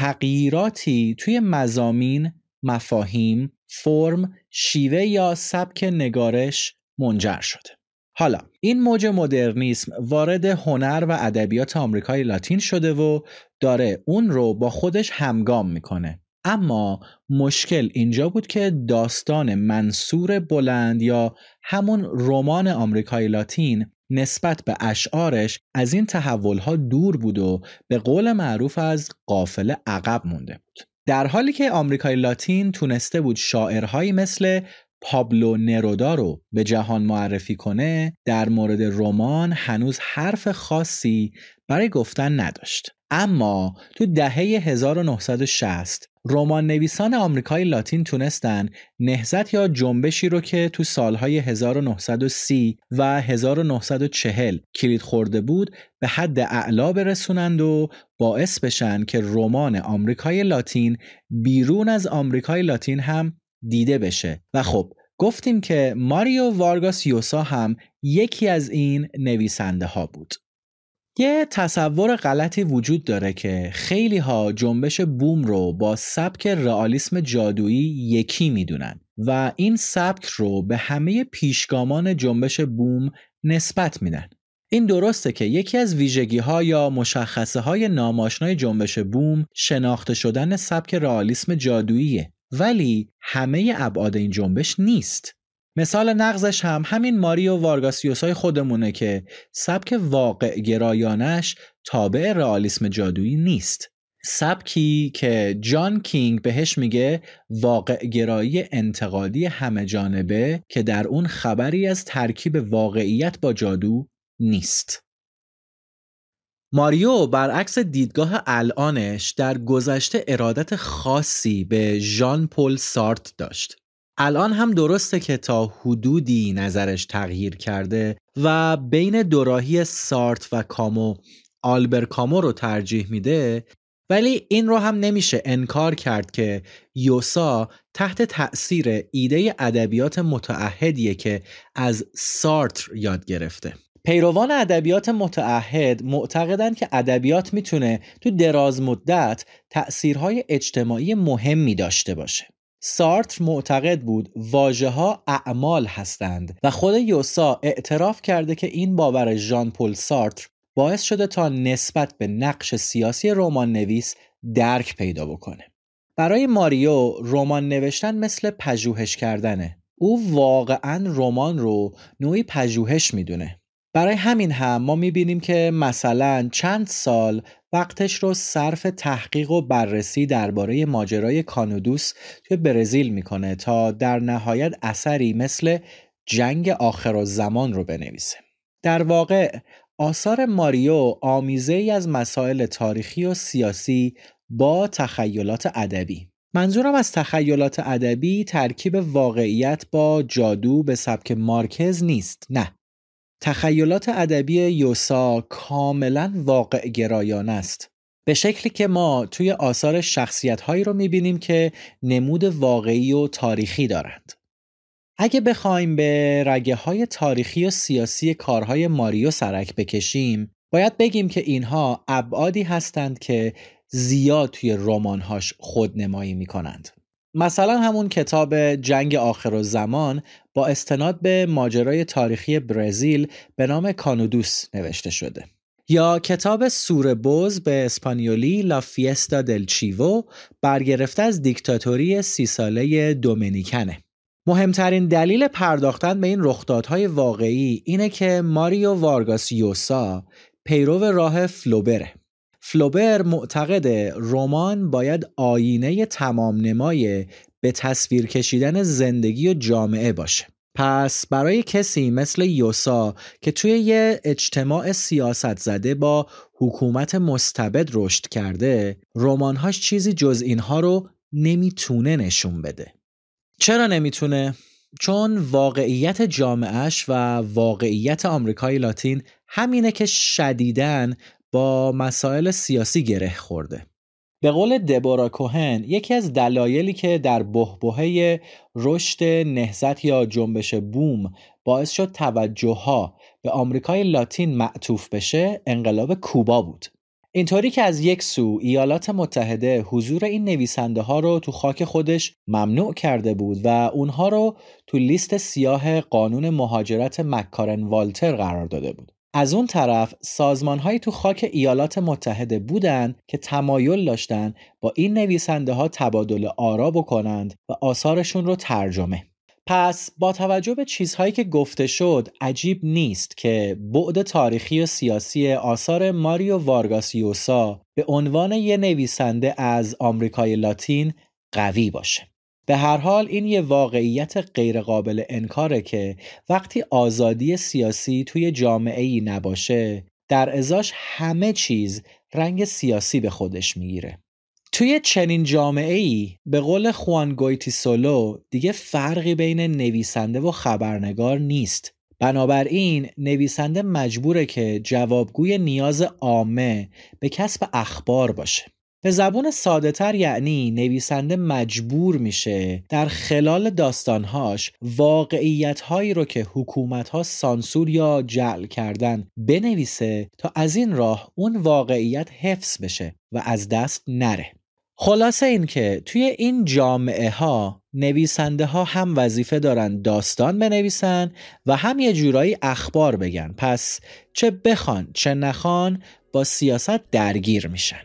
تغییراتی توی مضامین، مفاهیم، فرم، شیوه یا سبک نگارش منجر شده. حالا این موج مدرنیسم وارد هنر و ادبیات آمریکای لاتین شده و داره اون رو با خودش همگام میکنه. اما مشکل اینجا بود که داستان منصور بلند یا همون رمان آمریکای لاتین نسبت به اشعارش از این تحولها دور بود و به قول معروف از قافله عقب مونده بود. در حالی که آمریکای لاتین تونسته بود شاعرهایی مثل پابلو نرودا رو به جهان معرفی کنه، در مورد رمان هنوز حرف خاصی برای گفتن نداشت. اما تو دهه 1960 رمان نویسان آمریکای لاتین تونستن نهضت یا جنبشی رو که تو سالهای 1930 و 1940 کلید خورده بود به حد اعلا برسونند و باعث بشن که رمان آمریکای لاتین بیرون از آمریکای لاتین هم دیده بشه. و خب گفتیم که ماریو وارگاس یوسا هم یکی از این نویسنده ها بود. یه تصور غلطی وجود داره که خیلی ها جنبش بوم رو با سبک رئالیسم جادویی یکی میدونن و این سبک رو به همه پیشگامان جنبش بوم نسبت میدن. این درسته که یکی از ویژگی‌ها یا مشخصه‌های ناماشنای جنبش بوم شناخته شدن سبک رئالیسم جادوییه، ولی همه ابعاد این جنبش نیست. مثال نقضش هم همین ماریو وارگاس یوسای خودمونه که سبک واقع گرایانش تابع رئالیسم جادویی نیست. سبکی که جان کینگ بهش میگه واقع گرایی انتقادی همه جانبه که در اون خبری از ترکیب واقعیت با جادو نیست. ماریو برعکس دیدگاه الانش در گذشته ارادت خاصی به ژان پل سارتر داشت. الان هم درسته که تا حدودی نظرش تغییر کرده و بین دوراهی سارتر و کامو آلبر کامو رو ترجیح میده، ولی این رو هم نمیشه انکار کرد که یوسا تحت تأثیر ایده ادبیات متعهدیه که از سارتر یاد گرفته. پیروان ادبیات متعهد معتقدن که ادبیات میتونه تو دراز مدت تأثیرهای اجتماعی مهمی داشته باشه. سارتر معتقد بود واژه‌ها اعمال هستند و خود یوسا اعتراف کرده که این باور ژان پل سارتر باعث شده تا نسبت به نقش سیاسی رمان نویس درک پیدا بکنه. برای ماریو رمان نوشتن مثل پژوهش کردنه. او واقعاً رمان رو نوعی پژوهش میدونه. برای همین هم ما میبینیم که مثلا چند سال وقتش رو صرف تحقیق و بررسی درباره ماجرای کانودوس توی برزیل میکنه تا در نهایت اثری مثل جنگ آخرالزمان رو بنویسه. در واقع آثار ماریو آمیزه‌ای از مسائل تاریخی و سیاسی با تخیلات ادبی. منظورم از تخیلات ادبی ترکیب واقعیت با جادو به سبک مارکز نیست، نه. تخیلات ادبی یوسا کاملا واقع گرایانه است، به شکلی که ما توی آثار شخصیت‌هایی رو می‌بینیم که نمود واقعی و تاریخی دارند. اگه بخوایم به رگه‌های تاریخی و سیاسی کارهای ماریو سرک بکشیم، باید بگیم که اینها ابعادی هستند که زیاد توی رمان‌هاش خودنمایی می‌کنند. مثلا همون کتاب جنگ آخرالزمان با استناد به ماجرای تاریخی برزیل به نام کانودوس نوشته شده. یا کتاب سوربوز به اسپانیولی لا فیستا دل چیوو برگرفته از دیکتاتوری 30 ساله دومینیکنه. مهمترین دلیل پرداختن به این رخدادهای واقعی اینه که ماریو وارگاس یوسا پیرو راه فلوبره. فلوبر معتقد رمان باید آینه تمام نمای به تصویر کشیدن زندگی و جامعه باشه. پس برای کسی مثل یوسا که توی یه اجتماع سیاست زده با حکومت مستبد رشد کرده، رمان‌هاش چیزی جز اینها رو نمیتونه نشون بده. چرا نمیتونه؟ چون واقعیت جامعهش و واقعیت آمریکای لاتین همینه که شدیداً با مسائل سیاسی گره خورده. به قول دبورا کوهن، یکی از دلایلی که در بحبوحه رشد نهضت یا جنبش بوم باعث شد توجه‌ها به آمریکای لاتین معطوف بشه، انقلاب کوبا بود. اینطوری که از یک سو ایالات متحده حضور این نویسنده ها رو تو خاک خودش ممنوع کرده بود و اونها رو تو لیست سیاه قانون مهاجرت مکارن والتر قرار داده بود. از اون طرف سازمان‌هایی تو خاک ایالات متحده بودن که تمایل داشتن با این نویسنده ها تبادل آرا بکنند و آثارشون رو ترجمه. پس با توجه به چیزهایی که گفته شد عجیب نیست که بعد تاریخی و سیاسی آثار ماریو وارگاس یوسا به عنوان یه نویسنده از آمریکای لاتین قوی باشه. به هر حال این یه واقعیت غیر قابل انکاره که وقتی آزادی سیاسی توی جامعه‌ای نباشه، در ازاش همه چیز رنگ سیاسی به خودش میگیره. توی چنین جامعه‌ای به قول خوان گویتی سولو دیگه فرقی بین نویسنده و خبرنگار نیست. بنابراین نویسنده مجبوره که جوابگوی نیاز عامه به کسب اخبار باشه. به زبون ساده تر یعنی نویسنده مجبور میشه در خلال داستانهاش واقعیت‌هایی رو که حکومت‌ها سانسور یا جعل کردن بنویسه تا از این راه اون واقعیت حفظ بشه و از دست نره. خلاصه این که توی این جامعه ها نویسنده ها هم وظیفه دارن داستان بنویسن و هم یه جورایی اخبار بگن، پس چه بخوان چه نخوان با سیاست درگیر میشن.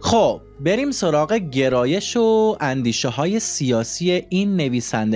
خب بریم سراغ گرایش و اندیشه های سیاسی این نویسنده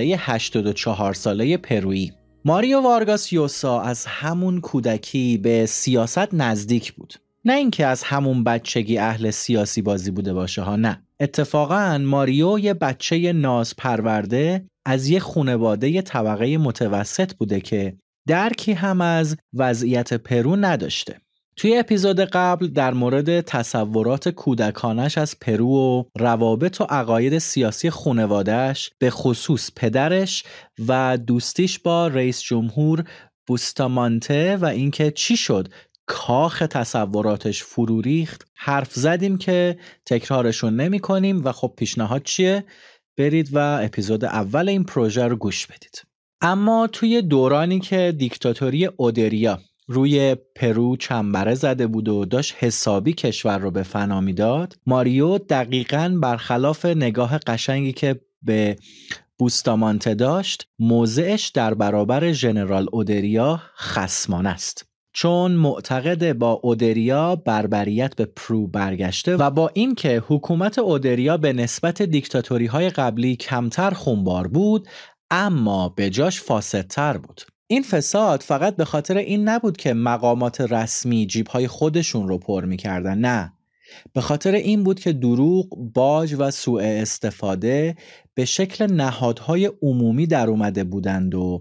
84 ساله پرویی. ماریو وارگاس یوسا از همون کودکی به سیاست نزدیک بود. نه اینکه از همون بچگی اهل سیاسی بازی بوده باشه ها، نه. اتفاقاً ماریو یه بچه ناز پرورده از یه خانواده طبقه متوسط بوده که درکی هم از وضعیت پرو نداشته. توی اپیزود قبل در مورد تصورات کودکانش از پرو و روابط و عقاید سیاسی خانواده‌اش، به خصوص پدرش و دوستیش با رئیس جمهور بوستامانته و اینکه چی شد کاخ تصوراتش فرو ریخت حرف زدیم که تکرارشون نمی کنیم و خب پیشنهاد چیه؟ برید و اپیزود اول این پروژه رو گوش بدید. اما توی دورانی که دیکتاتوری اودریا روی پرو چنبره زده بود و داشت حسابی کشور رو به فنا میداد، ماریو دقیقاً برخلاف نگاه قشنگی که به بوستامانته داشت، موضعش در برابر ژنرال اودریا خصمانه است. چون معتقد با اودریا بربریت به پرو برگشته و با اینکه حکومت اودریا به نسبت دیکتاتوری‌های قبلی کمتر خونبار بود، اما به جاش فاسدتر بود. این فساد فقط به خاطر این نبود که مقامات رسمی جیب‌های خودشون رو پر می‌کردن، نه. به خاطر این بود که دروغ، باج و سوء استفاده به شکل نهادهای عمومی در اومده بودند و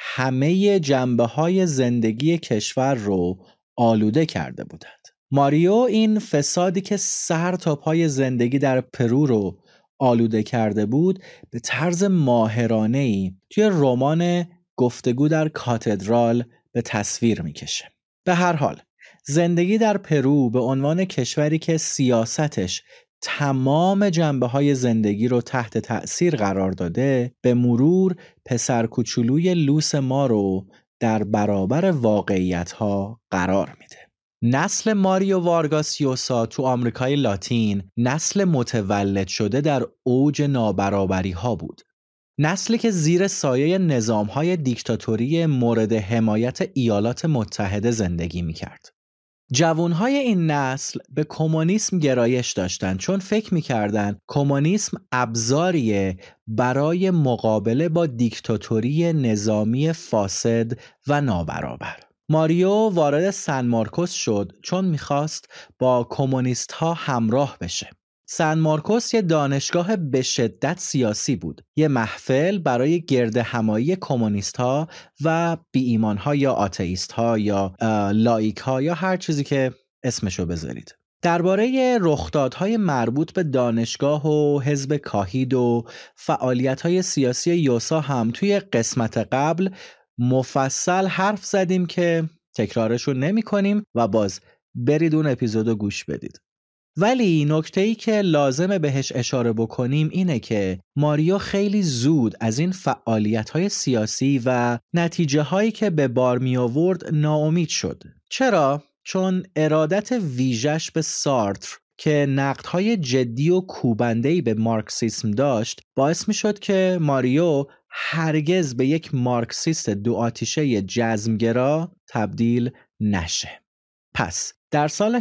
همه جنبه‌های زندگی کشور رو آلوده کرده بودند. ماریو این فسادی که سر تا پای زندگی در پرو رو آلوده کرده بود به طرز ماهرانه‌ای توی رمان گفتگو در کاتدرال به تصویر میکشه. به هر حال زندگی در پرو به عنوان کشوری که سیاستش تمام جنبه‌های زندگی رو تحت تأثیر قرار داده، به مرور پسر کوچولوی لوس ما رو در برابر واقعیت‌ها قرار میده. نسل ماریو وارگاس یوسا تو آمریکای لاتین نسل متولد شده در اوج نابرابری‌ها بود. نسلی که زیر سایه نظام‌های دیکتاتوری مورد حمایت ایالات متحده زندگی می‌کرد. جوانهای این نسل به کمونیسم گرایش داشتند چون فکر می‌کردند کمونیسم ابزاریه برای مقابله با دیکتاتوری نظامی فاسد و نابرابر. ماریو وارد سن مارکوس شد چون می‌خواست با کمونیست‌ها همراه بشه. سن مارکوس یه دانشگاه به شدت سیاسی بود، یه محفل برای گرد همایی کمونیست ها و بی ایمان ها یا آتئیست ها یا لایک ها یا هر چیزی که اسمشو بذارید. درباره رخدادهای مربوط به دانشگاه و حزب کاهید و فعالیت‌های سیاسی یوسا هم توی قسمت قبل مفصل حرف زدیم که تکرارشو نمی کنیم و باز برید اون اپیزودو گوش بدید. ولی نکته‌ای که لازمه بهش اشاره بکنیم اینه که ماریو خیلی زود از این فعالیت‌های سیاسی و نتیجه‌هایی که به بار می آورد ناامید شد. چرا؟ چون ارادت ویژش به سارتر که نقدهای جدی و کوبنده‌ای به مارکسیسم داشت باعث می شد که ماریو هرگز به یک مارکسیست دو آتیشه جزمگرا تبدیل نشه. پس در سال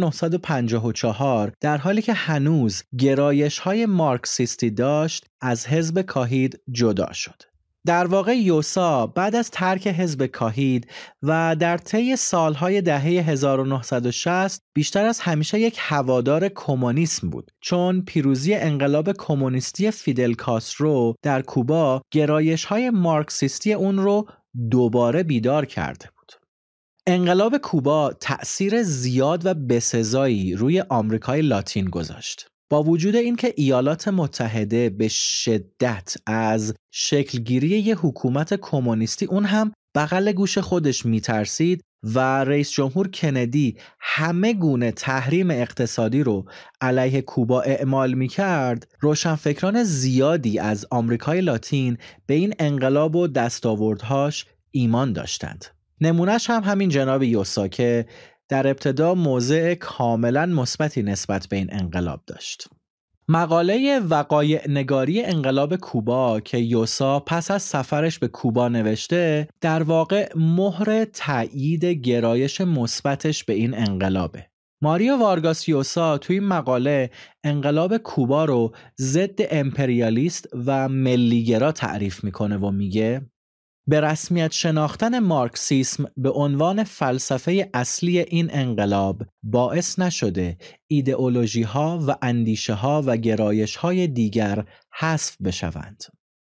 1954 در حالی که هنوز گرایش‌های مارکسیستی داشت از حزب کاهید جدا شد. در واقع یوسا بعد از ترک حزب کاهید و در طی سالهای دهه 1960 بیشتر از همیشه یک هوادار کمونیسم بود، چون پیروزی انقلاب کمونیستی فیدل کاسترو در کوبا گرایش‌های مارکسیستی اون رو دوباره بیدار کرده بود. انقلاب کوبا تأثیر زیاد و بسزایی روی آمریکای لاتین گذاشت. با وجود اینکه ایالات متحده به شدت از شکلگیری یه حکومت کمونیستی اون هم بغل گوش خودش میترسید و رئیس جمهور کندی همه گونه تحریم اقتصادی رو علیه کوبا اعمال میکرد، روشنفکران زیادی از آمریکای لاتین به این انقلاب و دستاوردهاش ایمان داشتند. نمونهش هم همین جناب یوسا که در ابتدا موضع کاملا مثبتی نسبت به این انقلاب داشت. مقاله وقایع نگاری انقلاب کوبا که یوسا پس از سفرش به کوبا نوشته در واقع مهر تأیید گرایش مثبتش به این انقلابه. ماریو وارگاس یوسا توی این مقاله انقلاب کوبا رو ضد امپریالیست و ملیگرا تعریف میکنه و میگه به رسمیت شناختن مارکسیسم به عنوان فلسفه اصلی این انقلاب باعث نشده ایدئولوژی ها و اندیشه ها و گرایش های دیگر حذف بشوند.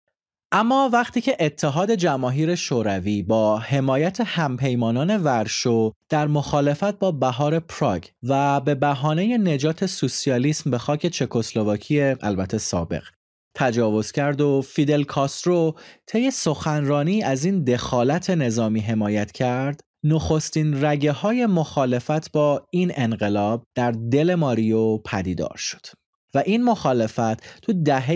اما وقتی که اتحاد جماهیر شوروی با حمایت همپیمانان ورشو در مخالفت با بهار پراگ و به بهانه نجات سوسیالیسم به خاک چکسلواکی البته سابق تجاوز کرد و فیدل کاسترو طی سخنرانی از این دخالت نظامی حمایت کرد، نخستین رگه های مخالفت با این انقلاب در دل ماریو پدیدار شد و این مخالفت تو دهه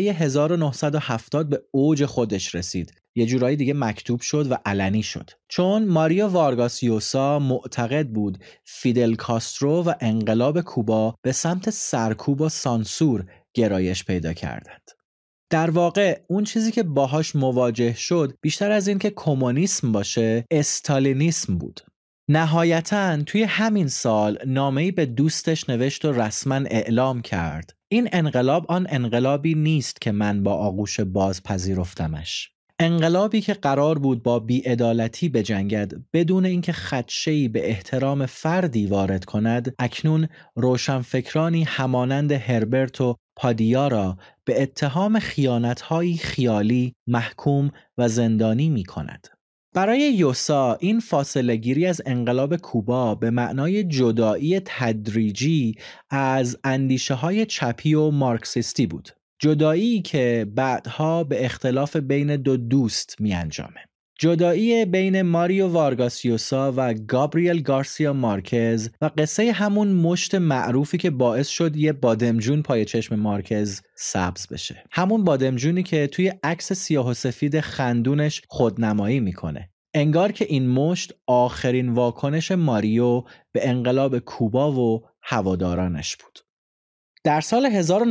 1970 به اوج خودش رسید. یه جورایی دیگه مکتوب شد و علنی شد، چون ماریو وارگاس یوسا معتقد بود فیدل کاسترو و انقلاب کوبا به سمت سرکوب و سانسور گرایش پیدا کردند. در واقع اون چیزی که باهاش مواجه شد بیشتر از این که کمونیسم باشه استالینیسم بود. نهایتاً توی همین سال نامه‌ای به دوستش نوشت و رسما اعلام کرد این انقلاب آن انقلابی نیست که من با آغوش باز پذیرفتمش. انقلابی که قرار بود با بی‌عدالتی بجنگد بدون اینکه خدشه‌ای به احترام فردی وارد کند، اکنون روشنفکرانی همانند هربرت و پادیا را به اتهام خیانت‌های خیالی محکوم و زندانی می‌کند. برای یوسا این فاصله گیری از انقلاب کوبا به معنای جدایی تدریجی از اندیشه های چپی و مارکسیستی بود. جدایی که بعدها به اختلاف بین دو دوست می انجامه. جدایی بین ماریو وارگاس یوسا و گابریل گارسیا مارکز و قصه همون مشت معروفی که باعث شد یه بادمجون پای چشم مارکز سبز بشه. همون بادمجونی که توی عکس سیاه و سفید خندونش خودنمایی میکنه. انگار که این مشت آخرین واکنش ماریو به انقلاب کوبا و هوادارانش بود. در سال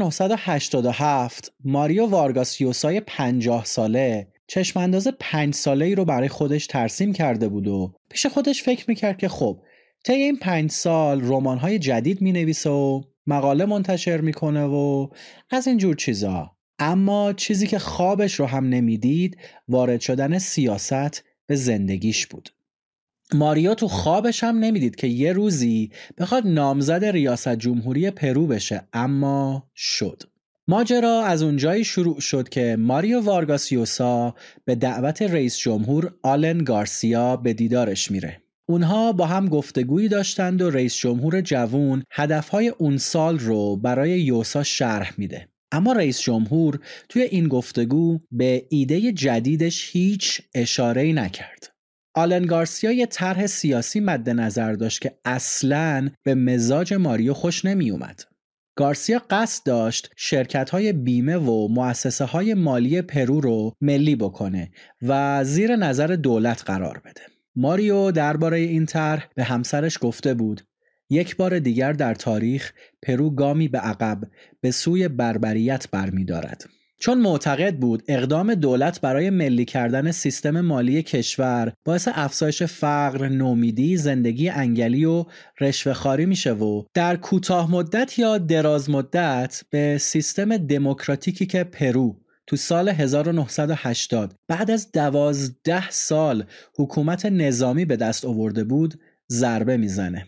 1987 ماریو وارگاس یوسای 50 ساله چشمانداز 5 ساله‌ای رو برای خودش ترسیم کرده بود و پیش خودش فکر میکرد که خب طی این 5 سال رمان‌های جدید مینویسه و مقاله منتشر میکنه و از این جور چیزا. اما چیزی که خوابش رو هم نمیدید وارد شدن سیاست به زندگیش بود. ماریو تو خوابش هم نمیدید که یه روزی بخواد نامزد ریاست جمهوری پرو بشه، اما شد. ماجرا از اونجایی شروع شد که ماریو وارگاس یوسا به دعوت رئیس جمهور آلن گارسیا به دیدارش میره. اونها با هم گفتگویی داشتند و رئیس جمهور جوون هدفهای اون سال رو برای یوسا شرح میده. اما رئیس جمهور توی این گفتگو به ایده جدیدش هیچ اشاره‌ای نکرد. آلن گارسیا یه طرح سیاسی مد نظر داشت که اصلاً به مزاج ماریو خوش نمی اومد. گارسیا قصد داشت شرکت‌های بیمه و مؤسسه‌های مالی پرو رو ملی بکنه و زیر نظر دولت قرار بده. ماریو درباره این طرح به همسرش گفته بود یک بار دیگر در تاریخ پرو گامی به عقب به سوی بربریت برمی‌دارد. چون معتقد بود اقدام دولت برای ملی کردن سیستم مالی کشور باعث افزایش فقر، نومیدی، زندگی انگلی و رشوه‌خواری میشه و در کوتاه مدت یا دراز مدت به سیستم دموکراتیکی که پرو تو سال 1980 بعد از 12 سال حکومت نظامی به دست آورده بود ضربه میزنه.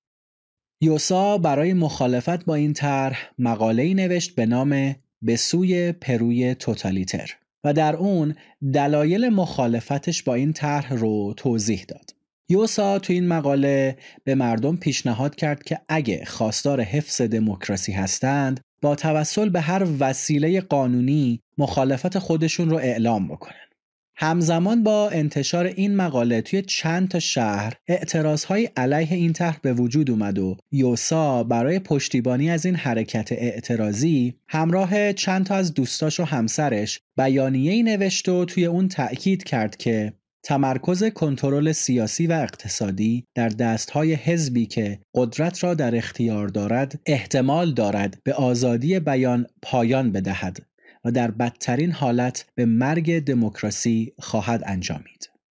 یوسا برای مخالفت با این طرح مقاله‌ای نوشت به نام به سوی پروی توتالیتر و در اون دلایل مخالفتش با این طرح رو توضیح داد. یوسا تو این مقاله به مردم پیشنهاد کرد که اگه خواستار حفظ دموکراسی هستند با توسل به هر وسیله قانونی مخالفت خودشون رو اعلام بکنن. همزمان با انتشار این مقاله توی چند تا شهر اعتراضهای علیه این طرح به وجود اومد و یوسا برای پشتیبانی از این حرکت اعتراضی همراه چند تا از دوستاش و همسرش بیانیه‌ای نوشت و توی اون تأکید کرد که تمرکز کنترل سیاسی و اقتصادی در دستهای حزبی که قدرت را در اختیار دارد احتمال دارد به آزادی بیان پایان بدهد و در بدترین حالت به مرگ دموکراسی خواهد انجامید.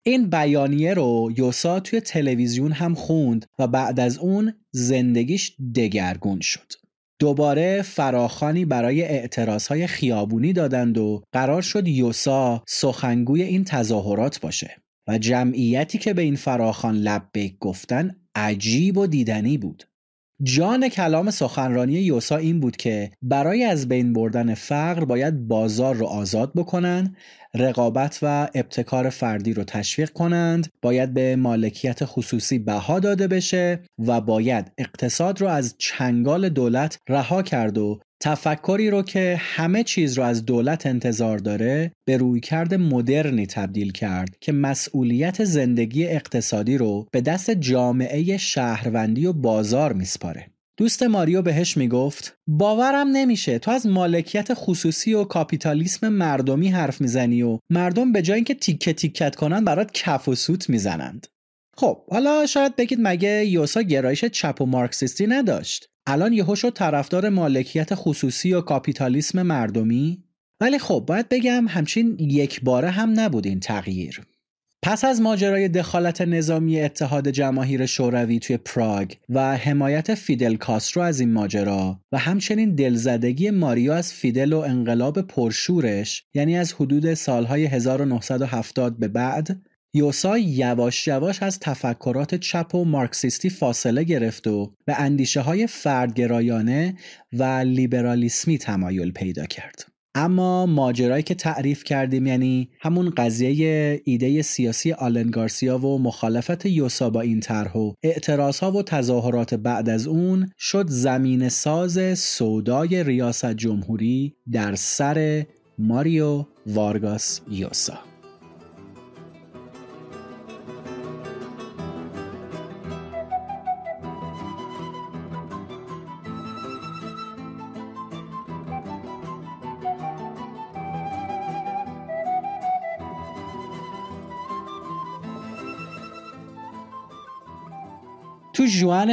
این بیانیه رو یوسا توی تلویزیون هم خوند و بعد از اون زندگیش دگرگون شد. دوباره فراخوانی برای اعتراضهای خیابونی دادند و قرار شد یوسا سخنگوی این تظاهرات باشه و جمعیتی که به این فراخوان لبیک گفتن عجیب و دیدنی بود. جان کلام سخنرانی یوسا این بود که برای از بین بردن فقر باید بازار رو آزاد بکنن، رقابت و ابتکار فردی رو تشویق کنند، باید به مالکیت خصوصی بها داده بشه و باید اقتصاد رو از چنگال دولت رها کرد و تفکری رو که همه چیز رو از دولت انتظار داره به رویکرد مدرنی تبدیل کرد که مسئولیت زندگی اقتصادی رو به دست جامعه شهروندی و بازار میسپاره. دوست ماریو بهش میگفت باورم نمیشه تو از مالکیت خصوصی و کاپیتالیسم مردمی حرف میزنی و مردم به جای اینکه تیکه تیکت کنن برات کف و سوت میزنند. خب حالا شاید بگید مگه یوسا گرایش چپ و مارکسیستی نداشت؟ الان یهو شد طرفدار مالکیت خصوصی و کاپیتالیسم مردمی؟ ولی خب باید بگم همچین یک باره هم نبود این تغییر. پس از ماجرای دخالت نظامی اتحاد جماهیر شوروی توی پراگ و حمایت فیدل کاسترو از این ماجرا و همچنین دلزدگی ماریو از فیدل و انقلاب پرشورش، یعنی از حدود سالهای 1970 به بعد، یوسا یواش یواش از تفکرات چپ و مارکسیستی فاصله گرفت و به اندیشه های فردگرایانه و لیبرالیسمی تمایل پیدا کرد. اما ماجرایی که تعریف کردیم، یعنی همون قضیه ایده سیاسی آلن گارسیا و مخالفت یوسا با این طرح و اعتراضها و تظاهرات بعد از اون، شد زمین ساز سودای ریاست جمهوری در سر ماریو وارگاس یوسا. تو ژوئن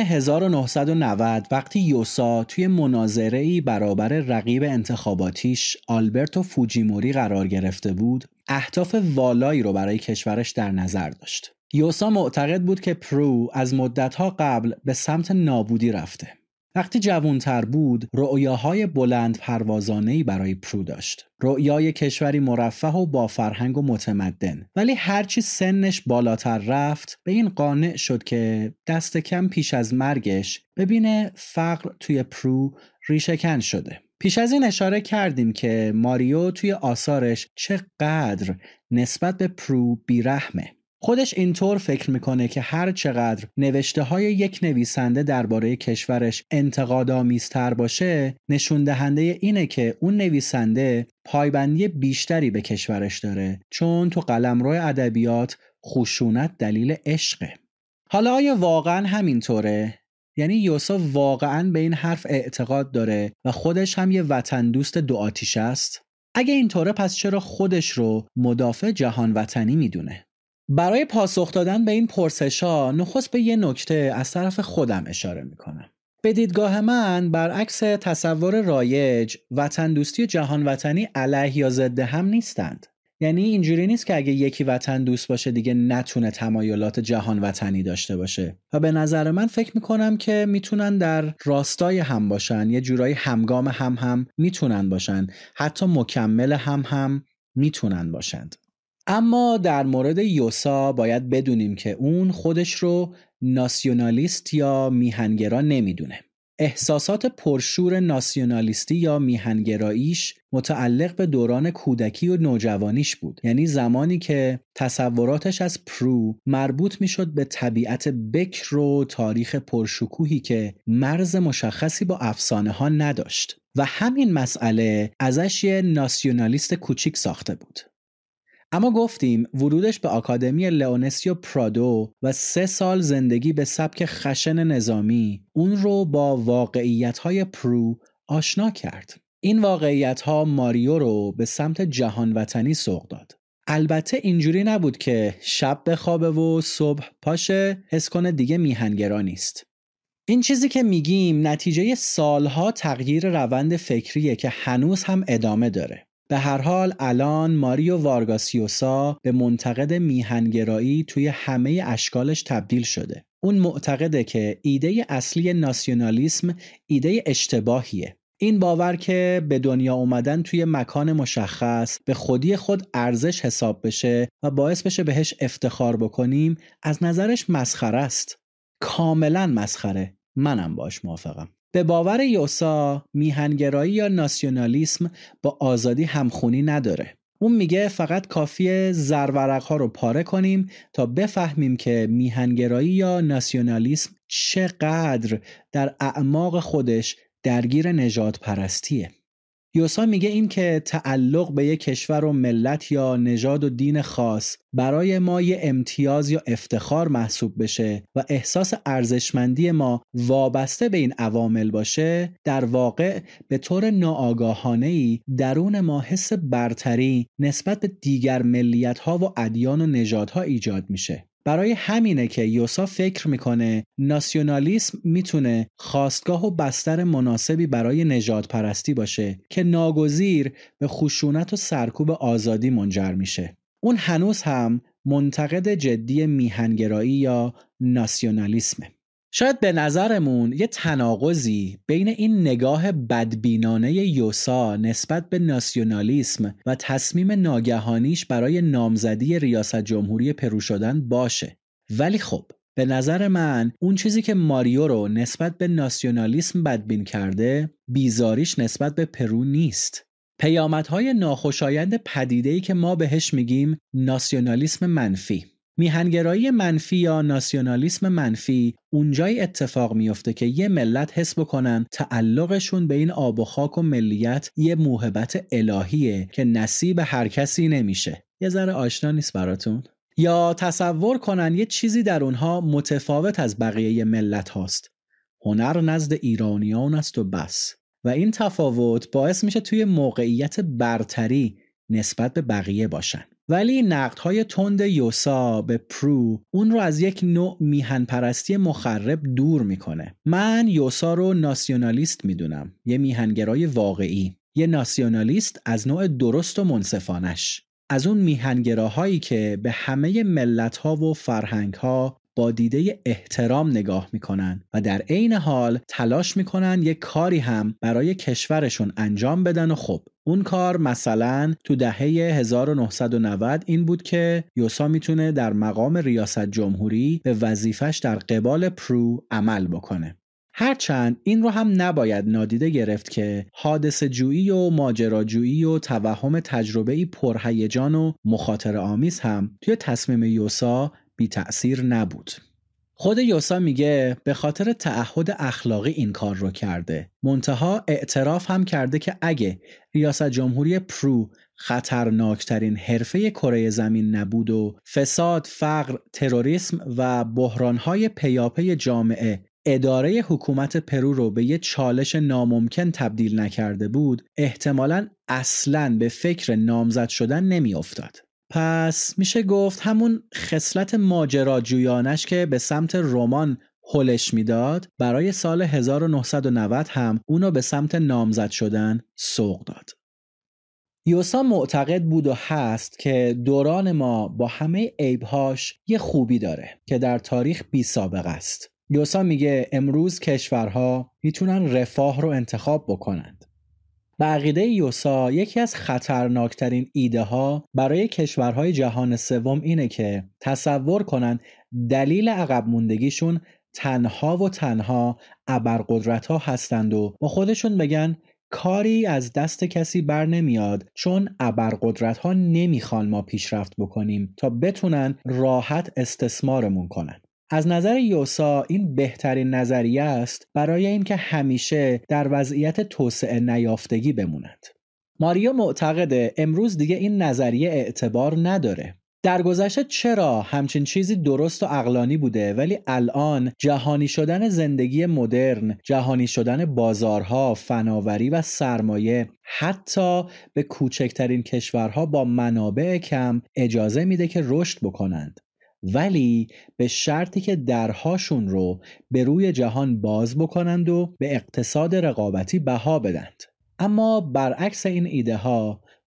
1990 وقتی یوسا توی مناظره‌ای برابر رقیب انتخاباتیش آلبرتو فوجیموری قرار گرفته بود، اهداف والایی رو برای کشورش در نظر داشت. یوسا معتقد بود که پرو از مدت‌ها قبل به سمت نابودی رفته. وقتی جوان‌تر بود، رؤیاهای بلند پروازانه‌ای برای پرو داشت. رؤیای کشوری مرفه و با فرهنگ و متمدن. ولی هرچی سنش بالاتر رفت، به این قانع شد که دست کم پیش از مرگش ببینه فقر توی پرو ریشه‌کن شده. پیش از این اشاره کردیم که ماریو توی آثارش چقدر نسبت به پرو بیرحمه. خودش اینطور فکر میکنه که هر چقدر نوشته های یک نویسنده درباره کشورش انتقادآمیزتر باشه، نشون دهنده اینه که اون نویسنده پایبندی بیشتری به کشورش داره، چون تو قلمرو ادبیات خشونت دلیل عشقه. حالا آیا واقعا همینطوره؟ یعنی یوسا واقعا به این حرف اعتقاد داره و خودش هم یه وطن دوست دو آتیش است؟ اگه اینطوره پس چرا خودش رو مدافع جهان وطنی میدونه؟ برای پاسخ دادن به این پرسش‌ها نخست به یه نکته از طرف خودم اشاره میکنم. به دیدگاه من برعکس تصور رایج، وطن دوستی و جهان وطنی علیه یا ضد هم نیستند. یعنی اینجوری نیست که اگه یکی وطن دوست باشه دیگه نتونه تمایلات جهان وطنی داشته باشه. و به نظر من فکر میکنم که میتونن در راستای هم باشن، یه جورایی همگام هم میتونن باشن، حتی مکمل هم میتونن باشند. اما در مورد یوسا باید بدونیم که اون خودش رو ناسیونالیست یا میهنگرا نمیدونه. احساسات پرشور ناسیونالیستی یا میهنگراییش متعلق به دوران کودکی و نوجوانیش بود، یعنی زمانی که تصوراتش از پرو مربوط میشد به طبیعت بکر و تاریخ پرشکوهی که مرز مشخصی با افسانه ها نداشت و همین مسئله ازش یه ناسیونالیست کوچیک ساخته بود. اما گفتیم ورودش به آکادمی لئونسیو پرادو و 3 سال زندگی به سبک خشن نظامی اون رو با واقعیت‌های پرو آشنا کرد. این واقعیت‌ها ماریو رو به سمت جهان وطنی سوق داد. البته اینجوری نبود که شب بخوابه و صبح پاشه حس کنه دیگه میهنگرا نیست. این چیزی که میگیم نتیجه سالها تغییر روند فکریه که هنوز هم ادامه داره. به هر حال الان ماریو وارگاس یوسا به منتقد میهنگرایی توی همه اشکالش تبدیل شده. اون معتقده که ایده اصلی ناسیونالیسم ایده اشتباهیه. این باور که به دنیا اومدن توی مکان مشخص به خودی خود ارزش حساب بشه و باعث بشه بهش افتخار بکنیم از نظرش مسخره است. کاملا مسخره. منم باش موافقم. به باور یوسا میهنگرایی یا ناسیونالیسم با آزادی همخونی نداره. اون میگه فقط کافیه زرورق‌ها رو پاره کنیم تا بفهمیم که میهنگرایی یا ناسیونالیسم چقدر در اعماق خودش درگیر نژاد پرستیه. یوسا میگه این که تعلق به یک کشور و ملت یا نژاد و دین خاص برای ما یه امتیاز یا افتخار محسوب بشه و احساس ارزشمندی ما وابسته به این عوامل باشه، در واقع به طور ناآگاهانه‌ای درون ما حس برتری نسبت به دیگر ملیت‌ها و ادیان و نژادها ایجاد میشه. برای همینه که یوسا فکر میکنه ناسیونالیسم میتونه خاستگاه و بستر مناسبی برای نژاد پرستی باشه که ناگزیر به خشونت و سرکوب آزادی منجر میشه. اون هنوز هم منتقد جدی میهنگرایی یا ناسیونالیسمه. شاید به نظرمون یه تناقضی بین این نگاه بدبینانه یوسا نسبت به ناسیونالیسم و تصمیم ناگهانیش برای نامزدی ریاست جمهوری پرو شدن باشه. ولی خب به نظر من اون چیزی که ماریو رو نسبت به ناسیونالیسم بدبین کرده بیزاریش نسبت به پرو نیست. پیامدهای ناخوشایند پدیده‌ای که ما بهش میگیم ناسیونالیسم منفی. میهنگرایی منفی یا ناسیونالیسم منفی اونجای اتفاق میفته که یه ملت حس بکنن تعلقشون به این آب و خاک و ملیت یه موهبت الهیه که نصیب هر کسی نمیشه. یه ذره آشنا نیست براتون؟ یا تصور کنن یه چیزی در اونها متفاوت از بقیه ملت هاست. هنر نزد ایرانیان است و بس. و این تفاوت باعث میشه توی موقعیت برتری نسبت به بقیه باشن. ولی نقدهای تند یوسا به پرو اون رو از یک نوع میهن پرستی مخرب دور میکنه. من یوسا رو ناسیونالیست میدونم، یه میهنگرای واقعی، یه ناسیونالیست از نوع درست و منصفانش، از اون میهنگراهایی که به همه ملت‌ها و فرهنگ‌ها با دیده احترام نگاه میکنن و در عین حال تلاش میکنن یک کاری هم برای کشورشون انجام بدن. و خب اون کار مثلا تو دهه 1990 این بود که یوسا میتونه در مقام ریاست جمهوری به وظیفش در قبال پرو عمل بکنه. هرچند این رو هم نباید نادیده گرفت که حادثه جویی و ماجراجویی و توهم تجربه‌ای پرهیجان و مخاطره آمیز هم توی تصمیم یوسا بی تأثیر نبود. خود یوسا میگه به خاطر تعهد اخلاقی این کار رو کرده. منتها اعتراف هم کرده که اگه ریاست جمهوری پرو خطرناکترین حرفه کره زمین نبود و فساد، فقر، تروریسم و بحرانهای پیاپی جامعه اداره حکومت پرو رو به یه چالش ناممکن تبدیل نکرده بود، احتمالاً اصلاً به فکر نامزد شدن نمی افتاد. پس میشه گفت همون خصلت ماجراجویانش که به سمت رمان هلش میداد برای سال 1990 هم اونو به سمت نامزد شدن سوق داد. یوسا معتقد بود و هست که دوران ما با همه عیبهاش یه خوبی داره که در تاریخ بی سابقه است. یوسا میگه امروز کشورها میتونن رفاه رو انتخاب بکنند. به عقیده یوسا یکی از خطرناکترین ایده ها برای کشورهای جهان سوم اینه که تصور کنن دلیل عقب موندگیشون تنها و تنها ابرقدرت ها هستند و با خودشون بگن کاری از دست کسی بر نمیاد چون ابرقدرت ها نمیخوان ما پیشرفت بکنیم تا بتونن راحت استثمارمون کنن. از نظر یوسا این بهترین نظریه است برای اینکه همیشه در وضعیت توسعه نیافتگی بمونند. ماریو معتقده امروز دیگه این نظریه اعتبار نداره. در گذشته چرا همچین چیزی درست و عقلانی بوده ولی الان جهانی شدن زندگی مدرن، جهانی شدن بازارها، فناوری و سرمایه حتی به کوچکترین کشورها با منابع کم اجازه میده که رشد بکنند. ولی به شرطی که درهاشون رو به روی جهان باز بکنند و به اقتصاد رقابتی بها بدند. اما برعکس این ایده ها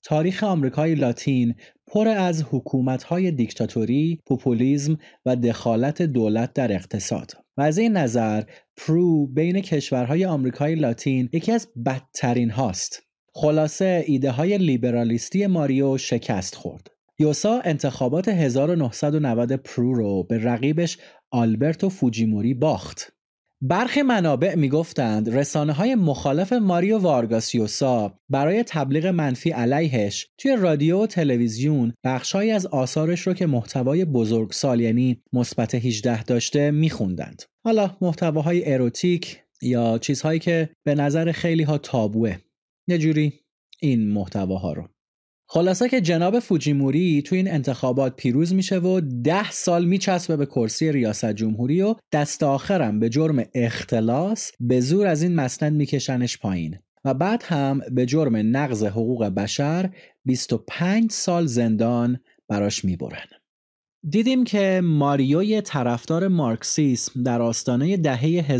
تاریخ آمریکای لاتین پر از حکومت‌های دیکتاتوری، پوپولیسم و دخالت دولت در اقتصاد. و از این نظر پرو بین کشورهای آمریکای لاتین یکی از بدترین هاست. خلاصه ایده های لیبرالیستی ماریو شکست خورد. یوسا انتخابات 1990 پرو رو به رقیبش آلبرتو فوجیموری باخت. برخی منابع میگفتند رسانه‌های مخالف ماریو وارگاس یوسا برای تبلیغ منفی علیهش توی رادیو و تلویزیون بخشایی از آثارش رو که محتوای بزرگسال یعنی مثبت 18 داشته میخوندند. حالا محتواهای اروتیک یا چیزهایی که به نظر خیلی ها تابوه. یه جوری این محتواها رو. خلاصه که جناب فوجیموری تو این انتخابات پیروز میشه و 10 سال میچسبه به کرسی ریاست جمهوری و دست آخرم به جرم اختلاس به زور از این مسند میکشنش پایین و بعد هم به جرم نقض حقوق بشر 25 سال زندان براش میبرن. دیدیم که ماریو یه طرفدار مارکسیسم در آستانه دهه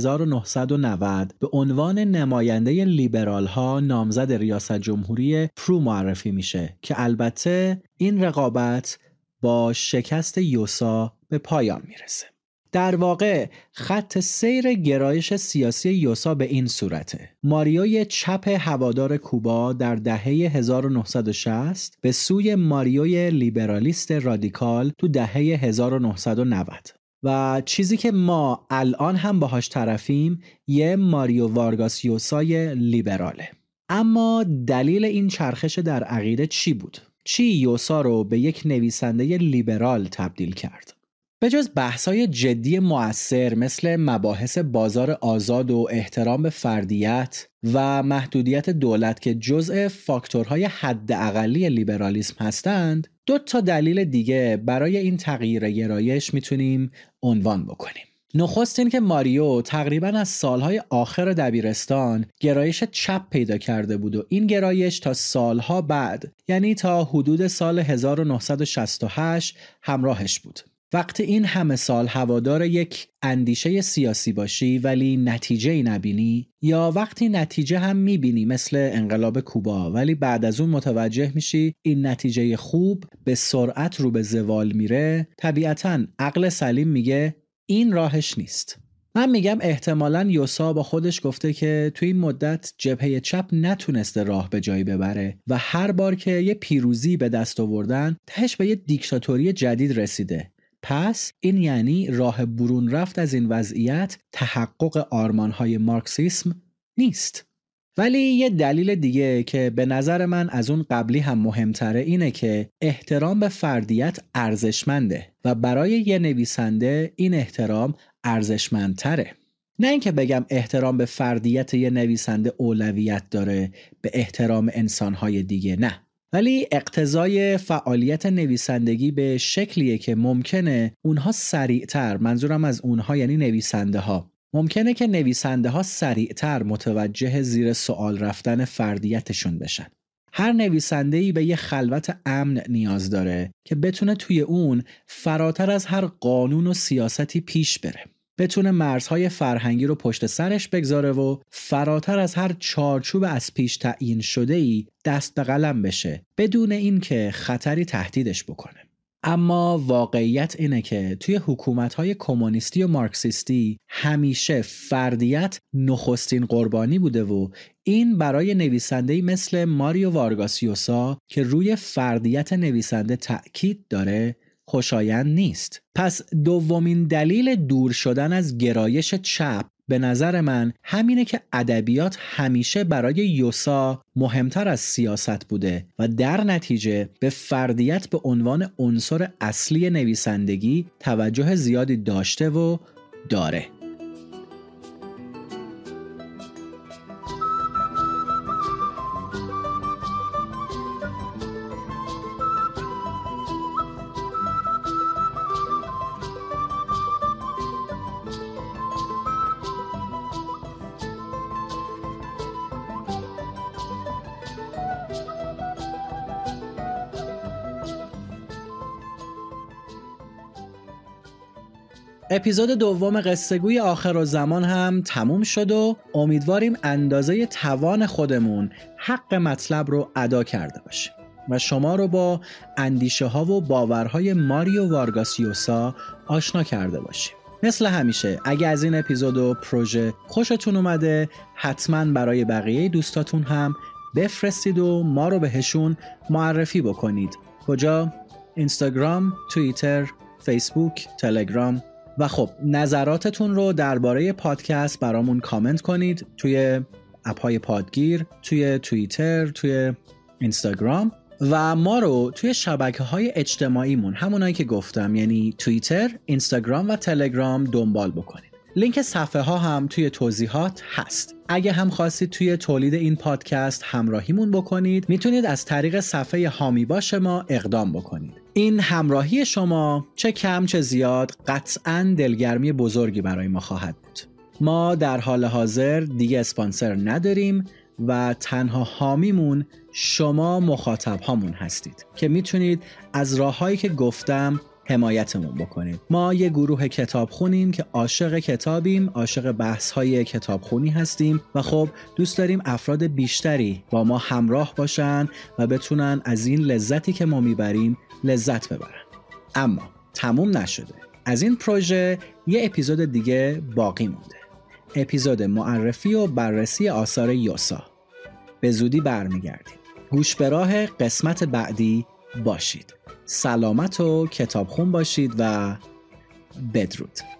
1990 به عنوان نماینده لیبرال ها نامزد ریاست جمهوری پرو معرفی میشه که البته این رقابت با شکست یوسا به پایان میرسه. در واقع خط سیر گرایش سیاسی یوسا به این صورته: ماریوی چپ هوادار کوبا در دهه 1960 به سوی ماریوی لیبرالیست رادیکال تو دهه 1990 و چیزی که ما الان هم باهاش طرفیم یه ماریو وارگاس یوسای لیبراله. اما دلیل این چرخش در عقیده چی بود؟ چی یوسا رو به یک نویسنده لیبرال تبدیل کرد؟ به جز بحث‌های جدی مؤثر مثل مباحث بازار آزاد و احترام به فردیت و محدودیت دولت که جزء فاکتورهای حداقلی لیبرالیسم هستند، 2 دلیل دیگه برای این تغییر گرایش میتونیم عنوان بکنیم. نخست این که ماریو تقریباً از سالهای آخر دبیرستان گرایش چپ پیدا کرده بود و این گرایش تا سالها بعد، یعنی تا حدود سال 1968 همراهش بود. وقتی این همه سال هوادار یک اندیشه سیاسی باشی ولی نتیجه‌ای نبینی، یا وقتی نتیجه هم میبینی مثل انقلاب کوبا ولی بعد از اون متوجه میشی این نتیجه خوب به سرعت رو به زوال میره، طبیعتاً عقل سلیم میگه این راهش نیست. من میگم احتمالاً یوسا با خودش گفته که توی این مدت جبهه چپ نتونسته راه به جایی ببره و هر بار که یه پیروزی به دست آوردن تهش به یه دیکتاتوری جدید رسیده. پس این یعنی راه برون رفت از این وضعیت تحقق آرمانهای مارکسیسم نیست. ولی یه دلیل دیگه که به نظر من از اون قبلی هم مهمتره اینه که احترام به فردیت ارزشمنده و برای یه نویسنده این احترام ارزشمندتره. نه اینکه بگم احترام به فردیت یه نویسنده اولویت داره به احترام انسانهای دیگه، نه. ولی اقتضای فعالیت نویسندگی به شکلیه که ممکنه اونها سریعتر، منظورم از اونها یعنی نویسنده ها، ممکنه که نویسنده ها سریعتر متوجه زیر سوال رفتن فردیتشون بشن. هر نویسنده‌ای به یه خلوت امن نیاز داره که بتونه توی اون فراتر از هر قانون و سیاستی پیش بره. بتونه مرزهای فرهنگی رو پشت سرش بگذاره و فراتر از هر چارچوب از پیش تعیین شده‌ای دست به قلم بشه بدون اینکه خطری تهدیدش بکنه. اما واقعیت اینه که توی حکومت‌های کمونیستی و مارکسیستی همیشه فردیت نخستین قربانی بوده و این برای نویسنده‌ای مثل ماریو وارگاس یوسا که روی فردیت نویسنده تأکید داره خوشایند نیست. پس دومین دلیل دور شدن از گرایش چپ به نظر من همینه که ادبیات همیشه برای یوسا مهمتر از سیاست بوده و در نتیجه به فردیت به عنوان عنصر اصلی نویسندگی توجه زیادی داشته و داره. اپیزود دوم قصه‌گوی آخرالزمان هم تموم شد و امیدواریم اندازه توان خودمون حق مطلب رو ادا کرده باشیم. و شما رو با اندیشه ها و باورهای ماریو وارگاس یوسا آشنا کرده باشیم. مثل همیشه اگه از این اپیزود و پروژه خوشتون اومده حتما برای بقیه دوستاتون هم بفرستید و ما رو بهشون معرفی بکنید. کجا؟ اینستاگرام، توییتر، فیسبوک، تلگرام. و خب نظراتتون رو درباره پادکست برامون کامنت کنید توی اپ‌های پادگیر، توی توییتر، توی اینستاگرام و ما رو توی شبکه‌های اجتماعیمون همونایی که گفتم یعنی توییتر، اینستاگرام و تلگرام دنبال بکنید. لینک صفحه ها هم توی توضیحات هست. اگه هم خواستید توی تولید این پادکست همراهیمون بکنید میتونید از طریق صفحه حامی باش ما اقدام بکنید. این همراهی شما چه کم چه زیاد قطعاً دلگرمی بزرگی برای ما خواهد بود. ما در حال حاضر دیگه اسپانسر نداریم و تنها حامیمون شما مخاطب هامون هستید که میتونید از راههایی که گفتم حمایتمون بکنید. ما یه گروه کتابخونیم که عاشق کتابیم، عاشق بحث‌های کتابخونی هستیم و خب دوست داریم افراد بیشتری با ما همراه باشن و بتونن از این لذتی که ما میبریم لذت ببرن. اما تموم نشده. از این پروژه یه اپیزود دیگه باقی مونده. اپیزود معرفی و بررسی آثار یوسا. به زودی برمیگردیم. گوش به راه قسمت بعدی باشید. سلامت و کتابخون باشید و بدرود.